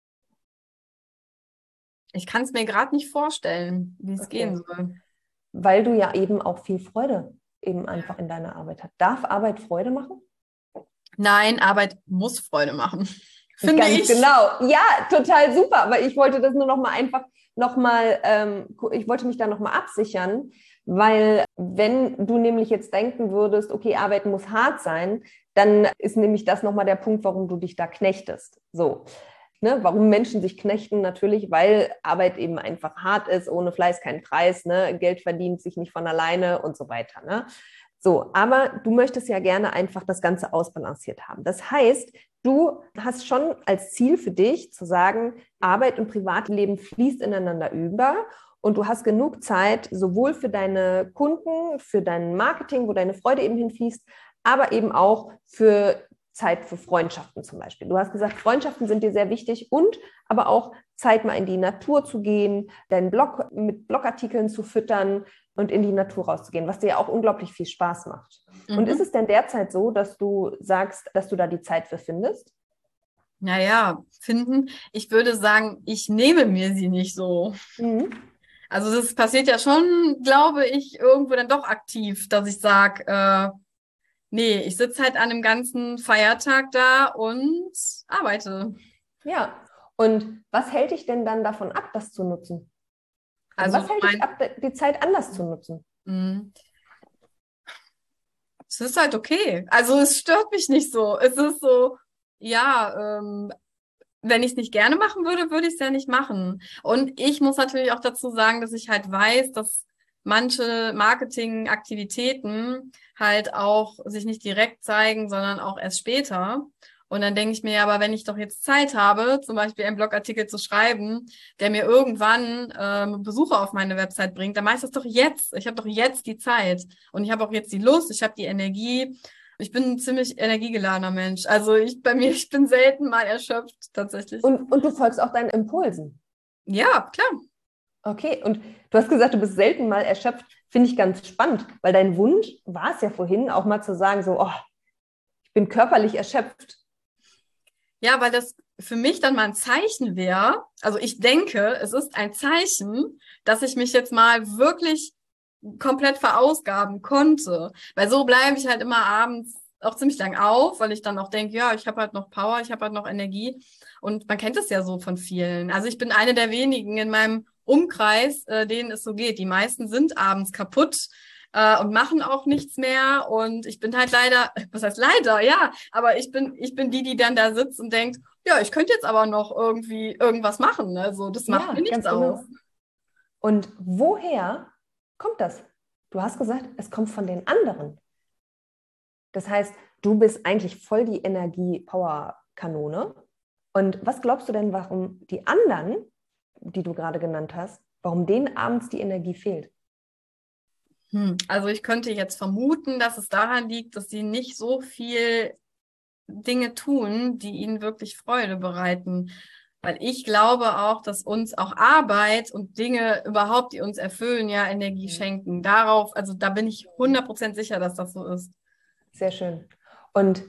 Ich kann es mir gerade nicht vorstellen, wie es gehen Okay. soll. Weil du ja eben auch viel Freude eben einfach in deiner Arbeit hast. Darf Arbeit Freude machen? Nein, Arbeit muss Freude machen, finde Ganz ich. genau. Ja, total super. Aber ich wollte das nur noch mal einfach noch mal, ähm, ich wollte mich da noch mal absichern, weil wenn du nämlich jetzt denken würdest, okay, Arbeit muss hart sein, dann ist nämlich das noch mal der Punkt, warum du dich da knechtest. So. Ne, warum Menschen sich knechten? Natürlich, weil Arbeit eben einfach hart ist, ohne Fleiß kein Preis, ne? Geld verdient sich nicht von alleine und so weiter. Ne? So, aber du möchtest ja gerne einfach das Ganze ausbalanciert haben. Das heißt, du hast schon als Ziel für dich zu sagen, Arbeit und Privatleben fließt ineinander über und du hast genug Zeit, sowohl für deine Kunden, für dein Marketing, wo deine Freude eben hinfließt, aber eben auch für Zeit für Freundschaften zum Beispiel. Du hast gesagt, Freundschaften sind dir sehr wichtig und aber auch Zeit mal in die Natur zu gehen, deinen Blog mit Blogartikeln zu füttern und in die Natur rauszugehen, was dir ja auch unglaublich viel Spaß macht. Und ist Mhm. es denn derzeit so, dass du sagst, dass du da die Zeit für findest? Naja, finden. Ich würde sagen, ich nehme mir sie nicht so. Mhm. Also das passiert ja schon, glaube ich, irgendwo dann doch aktiv, dass ich sage, äh, nee, ich sitze halt an einem ganzen Feiertag da und arbeite. Ja. Und was hält dich denn dann davon ab, das zu nutzen? Also Also was du hält dich meinst, ab, die Zeit anders zu nutzen? mh, es ist halt okay. Also es stört mich nicht so. Es ist so, ja, ähm, wenn ich es nicht gerne machen würde, würde ich es ja nicht machen. Und ich muss natürlich auch dazu sagen, dass ich halt weiß, dass manche Marketingaktivitäten halt auch sich nicht direkt zeigen, sondern auch erst später. Und dann denke ich mir, ja, aber wenn ich doch jetzt Zeit habe, zum Beispiel einen Blogartikel zu schreiben, der mir irgendwann ähm, Besucher auf meine Website bringt, dann mache ich das doch jetzt. Ich habe doch jetzt die Zeit und ich habe auch jetzt die Lust, ich habe die Energie. Ich bin ein ziemlich energiegeladener Mensch. Also ich bei mir, ich bin selten mal erschöpft, tatsächlich. Und, und du folgst auch deinen Impulsen. Ja, klar. Okay, und du hast gesagt, du bist selten mal erschöpft. Finde ich ganz spannend, weil dein Wunsch war es ja vorhin, auch mal zu sagen, so, oh, ich bin körperlich erschöpft. Ja, weil das für mich dann mal ein Zeichen wäre. Also ich denke, es ist ein Zeichen, dass ich mich jetzt mal wirklich komplett verausgaben konnte. Weil so bleibe ich halt immer abends auch ziemlich lang auf, weil ich dann auch denke, ja, ich habe halt noch Power, ich habe halt noch Energie. Und man kennt es ja so von vielen. Also ich bin eine der wenigen in meinem Umkreis, äh, denen es so geht. Die meisten sind abends kaputt äh, und machen auch nichts mehr. Und ich bin halt leider, was heißt leider, ja, aber ich bin, ich bin die, die dann da sitzt und denkt, ja, ich könnte jetzt aber noch irgendwie irgendwas machen. Also das macht mir Ja, nichts ganz aus. genau. Und woher kommt das? Du hast gesagt, es kommt von den anderen. Das heißt, du bist eigentlich voll die Energie-Power-Kanone. Und was glaubst du denn, warum die anderen, die du gerade genannt hast, warum denen abends die Energie fehlt? Hm. Also ich könnte jetzt vermuten, dass es daran liegt, dass sie nicht so viel Dinge tun, die ihnen wirklich Freude bereiten. Weil ich glaube auch, dass uns auch Arbeit und Dinge überhaupt, die uns erfüllen, ja Energie schenken. Darauf, also da bin ich hundert Prozent sicher, dass das so ist. Sehr schön. Und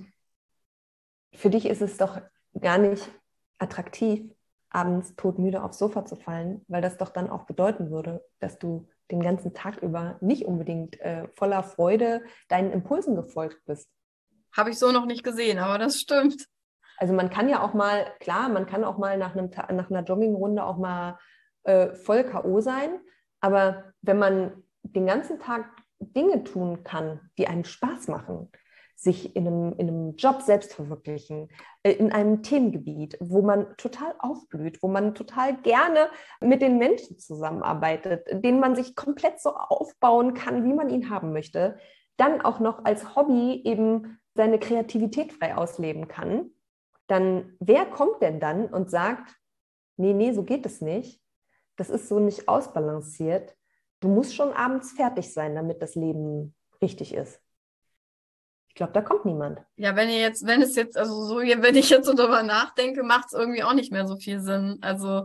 für dich ist es doch gar nicht attraktiv, abends todmüde aufs Sofa zu fallen, weil das doch dann auch bedeuten würde, dass du den ganzen Tag über nicht unbedingt äh, voller Freude deinen Impulsen gefolgt bist. habe ich so noch nicht gesehen, aber das stimmt. Also man kann ja auch mal, klar, man kann auch mal nach, einem, nach einer Joggingrunde auch mal äh, voll K O sein, aber wenn man den ganzen Tag Dinge tun kann, die einem Spaß machen, sich in einem, in einem Job selbst verwirklichen, äh, in einem Themengebiet, wo man total aufblüht, wo man total gerne mit den Menschen zusammenarbeitet, den man sich komplett so aufbauen kann, wie man ihn haben möchte, dann auch noch als Hobby eben seine Kreativität frei ausleben kann, dann wer kommt denn dann und sagt, nee, nee, so geht es nicht. Das ist so nicht ausbalanciert. Du musst schon abends fertig sein, damit das Leben richtig ist. Ich glaube, da kommt niemand. Ja, wenn ihr jetzt, wenn es jetzt, also so, wenn ich jetzt so darüber nachdenke, macht es irgendwie auch nicht mehr so viel Sinn. Also,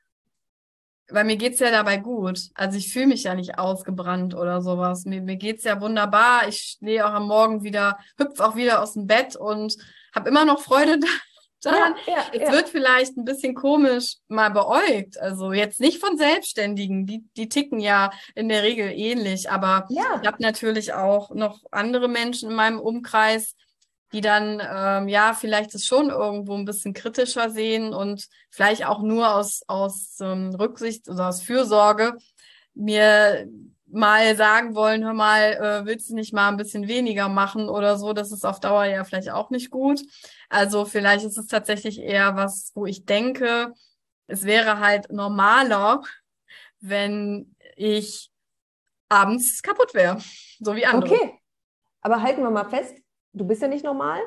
weil mir geht's ja dabei gut. Also ich fühle mich ja nicht ausgebrannt oder sowas. Mir, mir geht's ja wunderbar. Ich stehe auch am Morgen wieder, hüpf auch wieder aus dem Bett und habe immer noch Freude daran. Ja, ja, Es ja. wird vielleicht ein bisschen komisch mal beäugt. Also jetzt nicht von Selbstständigen, die, die ticken ja in der Regel ähnlich. Aber Ja. ich habe natürlich auch noch andere Menschen in meinem Umkreis, die dann, ähm, ja, vielleicht es schon irgendwo ein bisschen kritischer sehen und vielleicht auch nur aus, aus ähm, Rücksicht oder aus Fürsorge mir mal sagen wollen, hör mal, äh, willst du nicht mal ein bisschen weniger machen oder so? Das ist auf Dauer ja vielleicht auch nicht gut. Also vielleicht ist es tatsächlich eher was, wo ich denke, es wäre halt normaler, wenn ich abends kaputt wäre, so wie andere. Okay, aber halten wir mal fest, du bist ja nicht normal,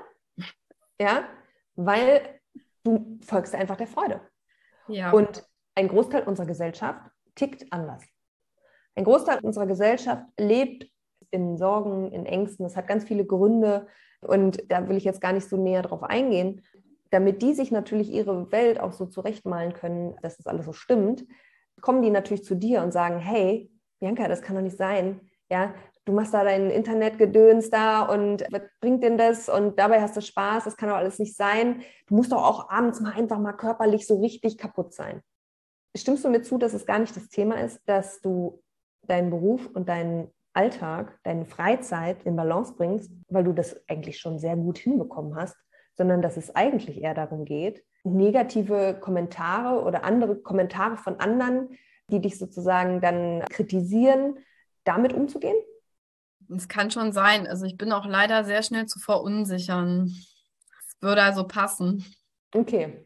ja, weil du folgst einfach der Freude. Ja. Und ein Großteil unserer Gesellschaft tickt anders. Ein Großteil unserer Gesellschaft lebt in Sorgen, in Ängsten. Das hat ganz viele Gründe und da will ich jetzt gar nicht so näher drauf eingehen. Damit die sich natürlich ihre Welt auch so zurechtmalen können, dass das alles so stimmt, kommen die natürlich zu dir und sagen, hey, Bianca, das kann doch nicht sein. Ja, du machst da dein Internetgedöns da und was bringt denn das? Und dabei hast du Spaß, das kann doch alles nicht sein. Du musst doch auch abends mal einfach mal körperlich so richtig kaputt sein. Stimmst du mir zu, dass es gar nicht das Thema ist, dass du deinen Beruf und deinen Alltag, deine Freizeit in Balance bringst, weil du das eigentlich schon sehr gut hinbekommen hast, sondern dass es eigentlich eher darum geht, negative Kommentare oder andere Kommentare von anderen, die dich sozusagen dann kritisieren, damit umzugehen? Es kann schon sein. Also ich bin auch leider sehr schnell zu verunsichern. Es würde also passen. Okay.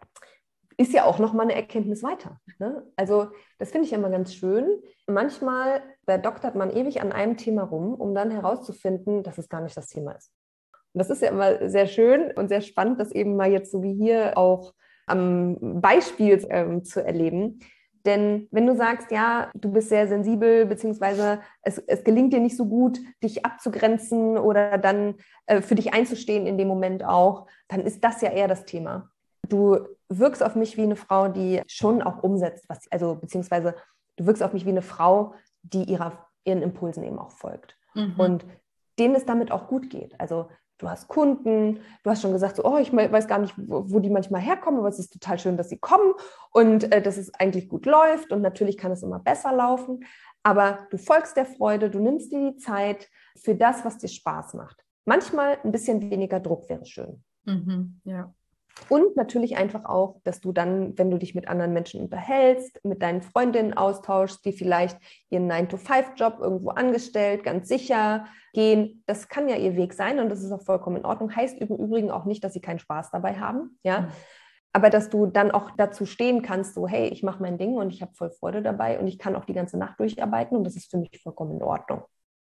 Ist ja auch nochmal eine Erkenntnis weiter. Ne? Also das finde ich immer ganz schön. Manchmal doktert man ewig an einem Thema rum, um dann herauszufinden, dass es gar nicht das Thema ist. Und das ist ja immer sehr schön und sehr spannend, das eben mal jetzt so wie hier auch am Beispiel ähm, zu erleben. Denn wenn du sagst, ja, du bist sehr sensibel, beziehungsweise es, es gelingt dir nicht so gut, dich abzugrenzen oder dann äh, für dich einzustehen in dem Moment auch, dann ist das ja eher das Thema. Du wirkst auf mich wie eine Frau, die schon auch umsetzt, was, also beziehungsweise du wirkst auf mich wie eine Frau, die ihrer, ihren Impulsen eben auch folgt. Mhm. Und denen es damit auch gut geht. Also du hast Kunden, du hast schon gesagt, so, oh, ich weiß gar nicht, wo, wo die manchmal herkommen, aber es ist total schön, dass sie kommen und äh, dass es eigentlich gut läuft und natürlich kann es immer besser laufen, aber du folgst der Freude, du nimmst dir die Zeit für das, was dir Spaß macht. Manchmal ein bisschen weniger Druck wäre schön. Mhm, ja. Und natürlich einfach auch, dass du dann, wenn du dich mit anderen Menschen unterhältst, mit deinen Freundinnen austauschst, die vielleicht ihren nine to five Job irgendwo angestellt, ganz sicher gehen. Das kann ja ihr Weg sein und das ist auch vollkommen in Ordnung. Heißt im Übrigen auch nicht, dass sie keinen Spaß dabei haben. Ja? Mhm. Aber dass du dann auch dazu stehen kannst, so hey, ich mache mein Ding und ich habe voll Freude dabei und ich kann auch die ganze Nacht durcharbeiten und das ist für mich vollkommen in Ordnung.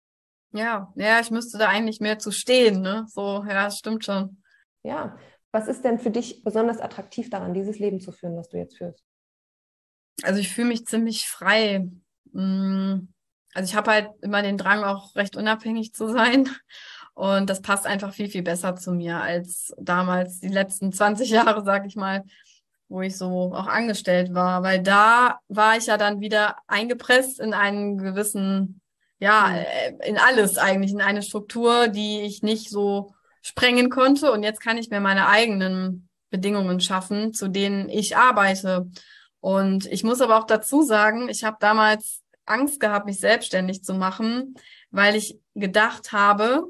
Ja, ja, ich müsste da eigentlich mehr zu stehen, ne? So, ja, das stimmt schon. Ja. Was ist denn für dich besonders attraktiv daran, dieses Leben zu führen, was du jetzt führst? Also ich fühle mich ziemlich frei. Also ich habe halt immer den Drang, auch recht unabhängig zu sein. Und das passt einfach viel, viel besser zu mir als damals die letzten zwanzig Jahre, sag ich mal, wo ich so auch angestellt war. Weil da war ich ja dann wieder eingepresst in einen gewissen, ja, mhm. in alles eigentlich, in eine Struktur, die ich nicht so sprengen konnte. Und jetzt kann ich mir meine eigenen Bedingungen schaffen, zu denen ich arbeite. Und ich muss aber auch dazu sagen, ich habe damals Angst gehabt, mich selbstständig zu machen, weil ich gedacht habe,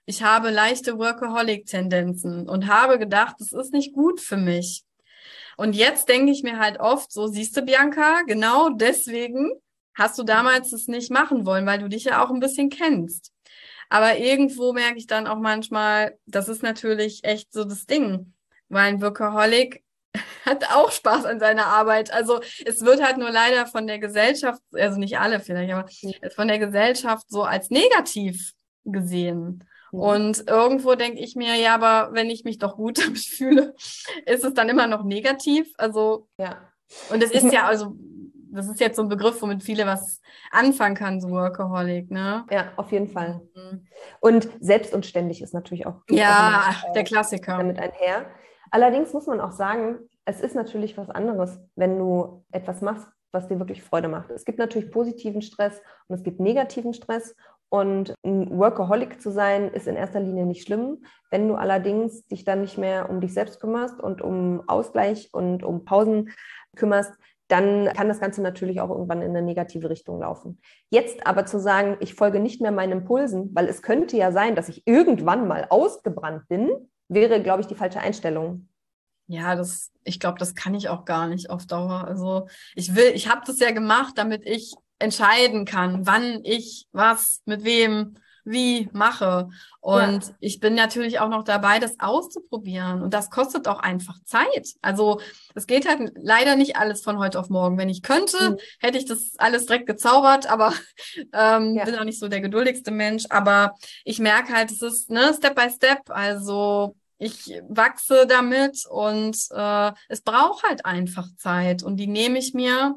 ich habe leichte Workaholic-Tendenzen und habe gedacht, das ist nicht gut für mich. Und jetzt denke ich mir halt oft so, siehst du, Bianca, genau deswegen hast du damals es nicht machen wollen, weil du dich ja auch ein bisschen kennst. Aber irgendwo merke ich dann auch manchmal, das ist natürlich echt so das Ding, weil ein Workaholic hat auch Spaß an seiner Arbeit. Also es wird halt nur leider von der Gesellschaft, also nicht alle vielleicht, aber von der Gesellschaft so als negativ gesehen. Und irgendwo denke ich mir, ja, aber wenn ich mich doch gut damit fühle, ist es dann immer noch negativ. Also, Ja. und es ist ja, also, das ist jetzt so ein Begriff, womit viele was anfangen kann, so Workaholic, ne? Ja, auf jeden Fall. Mhm. Und selbst und ständig ist natürlich auch, geht auch Ja, immer, der äh, Klassiker. damit einher. Allerdings muss man auch sagen, es ist natürlich was anderes, wenn du etwas machst, was dir wirklich Freude macht. Es gibt natürlich positiven Stress und es gibt negativen Stress. Und ein Workaholic zu sein, ist in erster Linie nicht schlimm. Wenn du allerdings dich dann nicht mehr um dich selbst kümmerst und um Ausgleich und um Pausen kümmerst, dann kann das Ganze natürlich auch irgendwann in eine negative Richtung laufen. Jetzt aber zu sagen, ich folge nicht mehr meinen Impulsen, weil es könnte ja sein, dass ich irgendwann mal ausgebrannt bin, wäre, glaube ich, die falsche Einstellung. Ja, das, ich glaube, das kann ich auch gar nicht auf Dauer. Also ich will, ich habe das ja gemacht, damit ich entscheiden kann, wann ich was, mit wem, wie mache. Und Ja. ich bin natürlich auch noch dabei, das auszuprobieren. Und das kostet auch einfach Zeit. Also es geht halt leider nicht alles von heute auf morgen. Wenn ich könnte, Mhm. hätte ich das alles direkt gezaubert, aber ähm, Ja. bin auch nicht so der geduldigste Mensch. Aber ich merke halt, es ist ne Step by Step. Also ich wachse damit und äh, es braucht halt einfach Zeit und die nehme ich mir.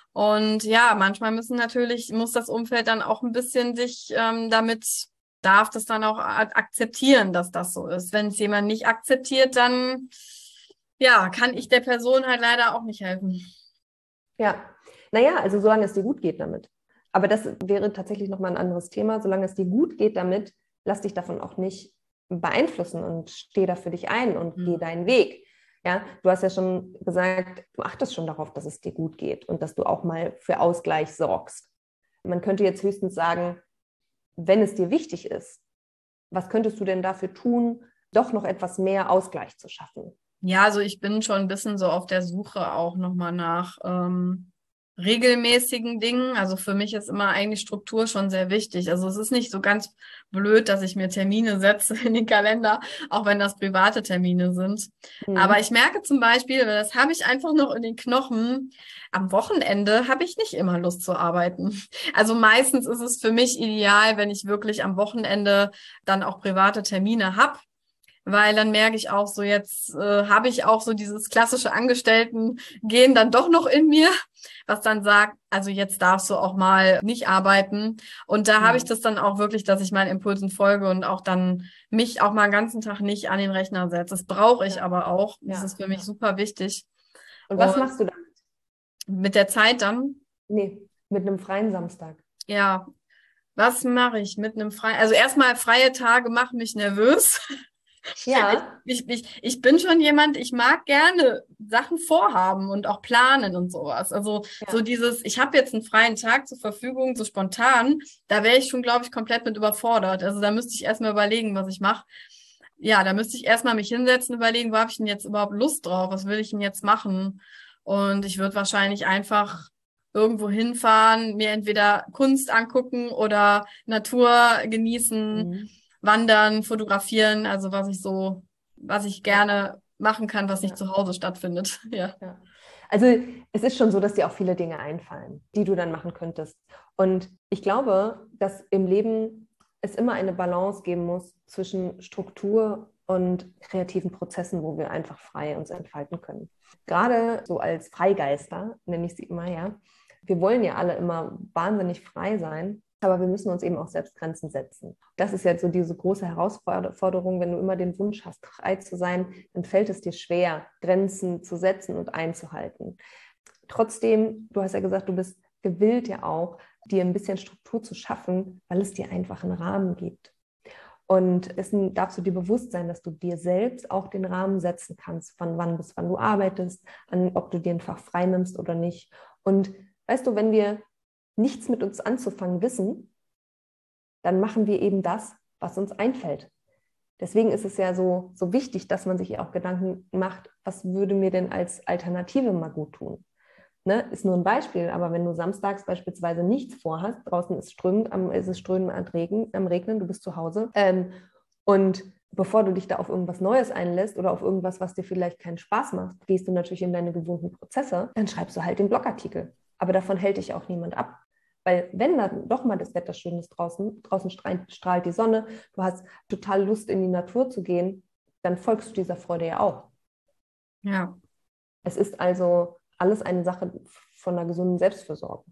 Und ja, manchmal müssen natürlich, muss das Umfeld dann auch ein bisschen sich ähm, damit, darf das dann auch akzeptieren, dass das so ist. Wenn es jemand nicht akzeptiert, dann ja, kann ich der Person halt leider auch nicht helfen. Ja. Naja, also solange es dir gut geht damit. Aber das wäre tatsächlich nochmal ein anderes Thema. Solange es dir gut geht damit, lass dich davon auch nicht beeinflussen und steh da für dich ein und Mhm. geh deinen Weg. Ja, du hast ja schon gesagt, du achtest schon darauf, dass es dir gut geht und dass du auch mal für Ausgleich sorgst. Man könnte jetzt höchstens sagen, wenn es dir wichtig ist, was könntest du denn dafür tun, doch noch etwas mehr Ausgleich zu schaffen? Ja, also ich bin schon ein bisschen so auf der Suche auch nochmal nach ähm, regelmäßigen Dingen. Also für mich ist immer eigentlich Struktur schon sehr wichtig. Also es ist nicht so ganz blöd, dass ich mir Termine setze in den Kalender, auch wenn das private Termine sind. Mhm. Aber ich merke zum Beispiel, das habe ich einfach noch in den Knochen, am Wochenende habe ich nicht immer Lust zu arbeiten. Also meistens ist es für mich ideal, wenn ich wirklich am Wochenende dann auch private Termine habe. Weil dann merke ich auch so, jetzt äh, habe ich auch so dieses klassische Angestellten-Gehen dann doch noch in mir, was dann sagt, also jetzt darfst du auch mal nicht arbeiten. Und da Mhm. habe ich das dann auch wirklich, dass ich meinen Impulsen folge und auch dann mich auch mal einen ganzen Tag nicht an den Rechner setze. Das brauche ich Ja. aber auch. Das Ja. ist für mich super wichtig. Und was Und machst du damit? mit der Zeit dann, Nee, mit einem freien Samstag. ja, was mache ich mit einem freien? Also erstmal freie Tage machen mich nervös. Ja. Ich, ich, ich bin schon jemand, ich mag gerne Sachen vorhaben und auch planen und sowas. Also Ja. so dieses, ich habe jetzt einen freien Tag zur Verfügung, so spontan, da wäre ich schon, glaube ich, komplett mit überfordert. Also da müsste ich erstmal überlegen, was ich mache. Ja, da müsste ich erstmal mich hinsetzen, überlegen, wo habe ich denn jetzt überhaupt Lust drauf? Was will ich denn jetzt machen? Und ich würde wahrscheinlich einfach irgendwo hinfahren, mir entweder Kunst angucken oder Natur genießen, Mhm. wandern, fotografieren, also was ich so, was ich gerne machen kann, was nicht Ja. zu Hause stattfindet. Ja. Ja. Also es ist schon so, dass dir auch viele Dinge einfallen, die du dann machen könntest. Und ich glaube, dass im Leben es immer eine Balance geben muss zwischen Struktur und kreativen Prozessen, wo wir einfach frei uns entfalten können. Gerade so als Freigeister, nenne ich sie immer, ja. Wir wollen ja alle immer wahnsinnig frei sein, aber wir müssen uns eben auch selbst Grenzen setzen. Das ist jetzt so diese große Herausforderung, wenn du immer den Wunsch hast, frei zu sein, dann fällt es dir schwer, Grenzen zu setzen und einzuhalten. Trotzdem, du hast ja gesagt, du bist gewillt ja auch, dir ein bisschen Struktur zu schaffen, weil es dir einfach einen Rahmen gibt. Und es darfst du dir bewusst sein, dass du dir selbst auch den Rahmen setzen kannst, von wann bis wann du arbeitest, an, ob du dir ein Fach frei nimmst oder nicht. Und weißt du, wenn wir nichts mit uns anzufangen wissen, dann machen wir eben das, was uns einfällt. Deswegen ist es ja so, so wichtig, dass man sich auch Gedanken macht, was würde mir denn als Alternative mal gut tun? Ne? Ist nur ein Beispiel, aber wenn du samstags beispielsweise nichts vorhast, draußen ist strömend, am, ist es strömend am Regen, am Regnen, du bist zu Hause ähm, und bevor du dich da auf irgendwas Neues einlässt oder auf irgendwas, was dir vielleicht keinen Spaß macht, gehst du natürlich in deine gewohnten Prozesse, dann schreibst du halt den Blogartikel. Aber davon hält dich auch niemand ab. Weil wenn dann doch mal das Wetter schön ist draußen, draußen strahlt, strahlt die Sonne, du hast total Lust in die Natur zu gehen, dann folgst du dieser Freude ja auch. Ja. Es ist also alles eine Sache von einer gesunden Selbstfürsorge.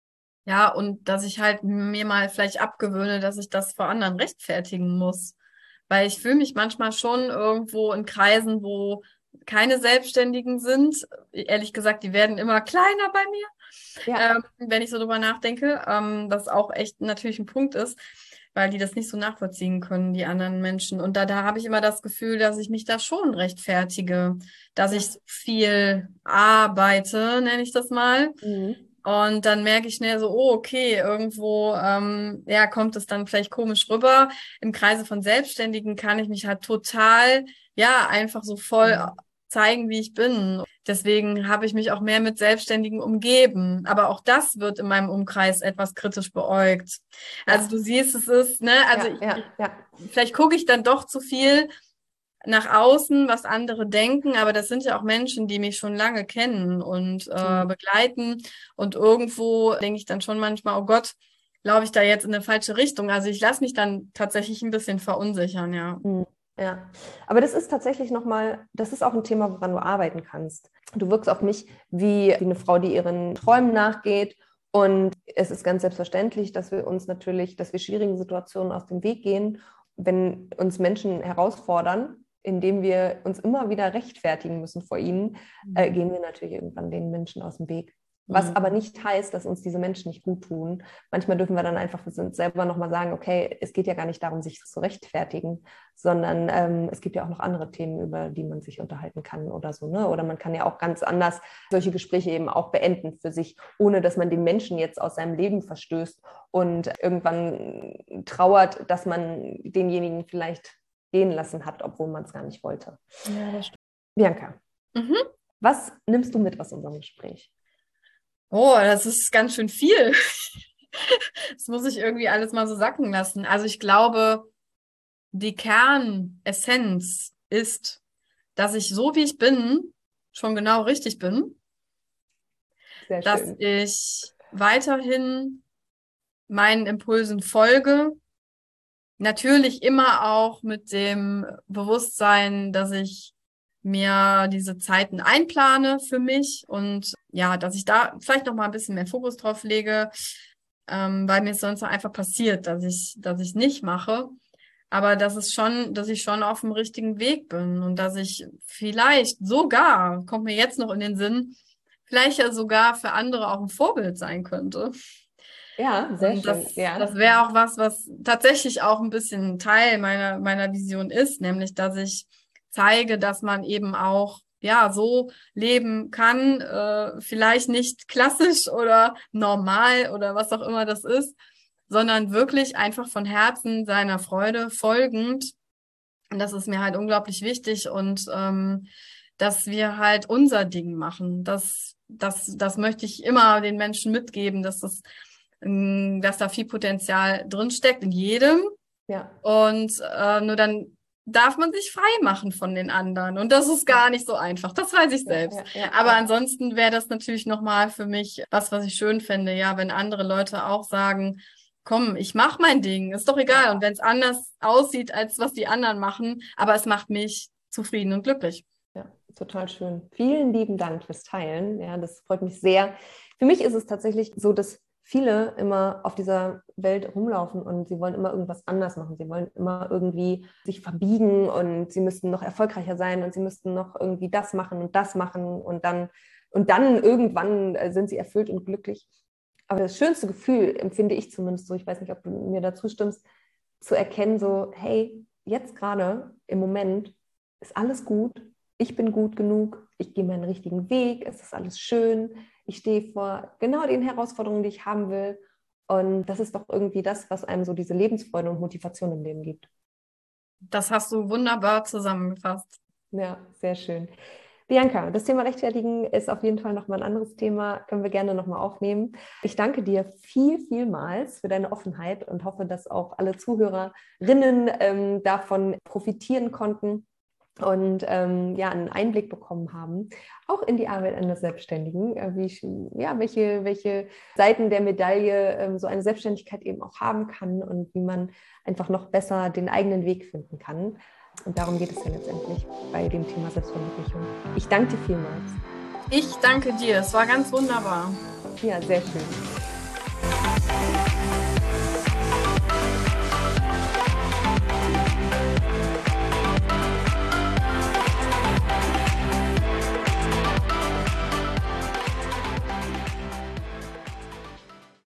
Ja, und dass ich halt mir mal vielleicht abgewöhne, dass ich das vor anderen rechtfertigen muss. Weil ich fühle mich manchmal schon irgendwo in Kreisen, wo keine Selbstständigen sind. Ehrlich gesagt, die werden immer kleiner bei mir, Ja. ähm, wenn ich so drüber nachdenke, ähm, was auch echt natürlich ein Punkt ist, weil die das nicht so nachvollziehen können, die anderen Menschen. Und da, da habe ich immer das Gefühl, dass ich mich da schon rechtfertige, dass Ja. ich so viel arbeite, nenne ich das mal. Mhm. Und dann merke ich schnell so, oh, okay, irgendwo, ähm, ja, kommt es dann vielleicht komisch rüber. Im Kreise von Selbstständigen kann ich mich halt total, ja, einfach so voll Mhm. zeigen, wie ich bin. Deswegen habe ich mich auch mehr mit Selbstständigen umgeben. Aber auch das wird in meinem Umkreis etwas kritisch beäugt. Also Ja. du siehst, es ist, ne, also Ja, ich, ja, ich, ja. vielleicht gucke ich dann doch zu viel nach außen, was andere denken, aber das sind ja auch Menschen, die mich schon lange kennen und äh, Mhm. begleiten. Und irgendwo denke ich dann schon manchmal, oh Gott, laufe ich da jetzt in eine falsche Richtung? Also ich lasse mich dann tatsächlich ein bisschen verunsichern, ja. Mhm. Ja, aber das ist tatsächlich nochmal, das ist auch ein Thema, woran du arbeiten kannst. Du wirkst auf mich wie, wie eine Frau, die ihren Träumen nachgeht. Und es ist ganz selbstverständlich, dass wir uns natürlich, dass wir schwierigen Situationen aus dem Weg gehen, wenn uns Menschen herausfordern, indem wir uns immer wieder rechtfertigen müssen vor ihnen, äh, gehen wir natürlich irgendwann den Menschen aus dem Weg. Was aber Mhm. nicht heißt, dass uns diese Menschen nicht gut tun. Manchmal dürfen wir dann einfach für uns selber nochmal sagen, okay, es geht ja gar nicht darum, sich zu rechtfertigen, sondern ähm, es gibt ja auch noch andere Themen, über die man sich unterhalten kann oder so. Ne? Oder man kann ja auch ganz anders solche Gespräche eben auch beenden für sich, ohne dass man den Menschen jetzt aus seinem Leben verstößt und irgendwann trauert, dass man denjenigen vielleicht gehen lassen hat, obwohl man es gar nicht wollte. Ja, das stimmt. Bianca, Mhm. was nimmst du mit aus unserem Gespräch? Oh, das ist ganz schön viel. Das muss ich irgendwie alles mal so sacken lassen. Also ich glaube, die Kernessenz ist, dass ich so wie ich bin, schon genau richtig bin, Sehr dass schön. ich weiterhin meinen Impulsen folge. Natürlich immer auch mit dem Bewusstsein, dass ich mir diese Zeiten einplane für mich und ja, dass ich da vielleicht noch mal ein bisschen mehr Fokus drauf lege, ähm, weil mir es sonst einfach passiert, dass ich, dass ich nicht mache. Aber dass es schon, dass ich schon auf dem richtigen Weg bin und dass ich vielleicht sogar, kommt mir jetzt noch in den Sinn, vielleicht ja sogar für andere auch ein Vorbild sein könnte. Ja, sehr Und schön. das, das Ja. wäre auch was, was tatsächlich auch ein bisschen Teil meiner, meiner Vision ist, nämlich, dass ich zeige, dass man eben auch, ja, so leben kann, äh, vielleicht nicht klassisch oder normal oder was auch immer das ist, sondern wirklich einfach von Herzen seiner Freude folgend. Und das ist mir halt unglaublich wichtig und ähm, dass wir halt unser Ding machen. Das, das, das möchte ich immer den Menschen mitgeben, dass das, ähm, dass da viel Potenzial drin steckt in jedem. Ja. Und äh, nur dann darf man sich frei machen von den anderen. Und das ist gar nicht so einfach. Das weiß ich Ja, selbst. ja, ja, Aber ja. ansonsten wäre das natürlich nochmal für mich was, was ich schön fände, ja, wenn andere Leute auch sagen, komm, ich mach mein Ding, ist doch egal. Ja. Und wenn es anders aussieht, als was die anderen machen, aber es macht mich zufrieden und glücklich. Ja, total schön. Vielen lieben Dank fürs Teilen. Ja, das freut mich sehr. Für mich ist es tatsächlich so, dass viele immer auf dieser Welt rumlaufen und sie wollen immer irgendwas anders machen. Sie wollen immer irgendwie sich verbiegen und sie müssten noch erfolgreicher sein und sie müssten noch irgendwie das machen und das machen und dann, und dann irgendwann sind sie erfüllt und glücklich. Aber das schönste Gefühl empfinde ich zumindest so, ich weiß nicht, ob du mir dazu stimmst, zu erkennen, so, hey, jetzt gerade im Moment ist alles gut, ich bin gut genug, ich gehe meinen richtigen Weg, es ist alles schön, ich stehe vor genau den Herausforderungen, die ich haben will Und das ist doch irgendwie das, was einem so diese Lebensfreude und Motivation im Leben gibt. Das hast du wunderbar zusammengefasst. Ja, sehr schön. Bianca, das Thema Rechtfertigen ist auf jeden Fall nochmal ein anderes Thema, können wir gerne nochmal aufnehmen. Ich danke dir viel, vielmals für deine Offenheit und hoffe, dass auch alle Zuhörerinnen ähm, davon profitieren konnten und ähm, ja, einen Einblick bekommen haben, auch in die Arbeit eines Selbstständigen, äh, wie ich, ja, welche, welche Seiten der Medaille ähm, so eine Selbstständigkeit eben auch haben kann und wie man einfach noch besser den eigenen Weg finden kann. Und darum geht es ja letztendlich bei dem Thema Selbstverwirklichung. Ich danke dir vielmals. Ich danke dir, es war ganz wunderbar. Ja, sehr schön.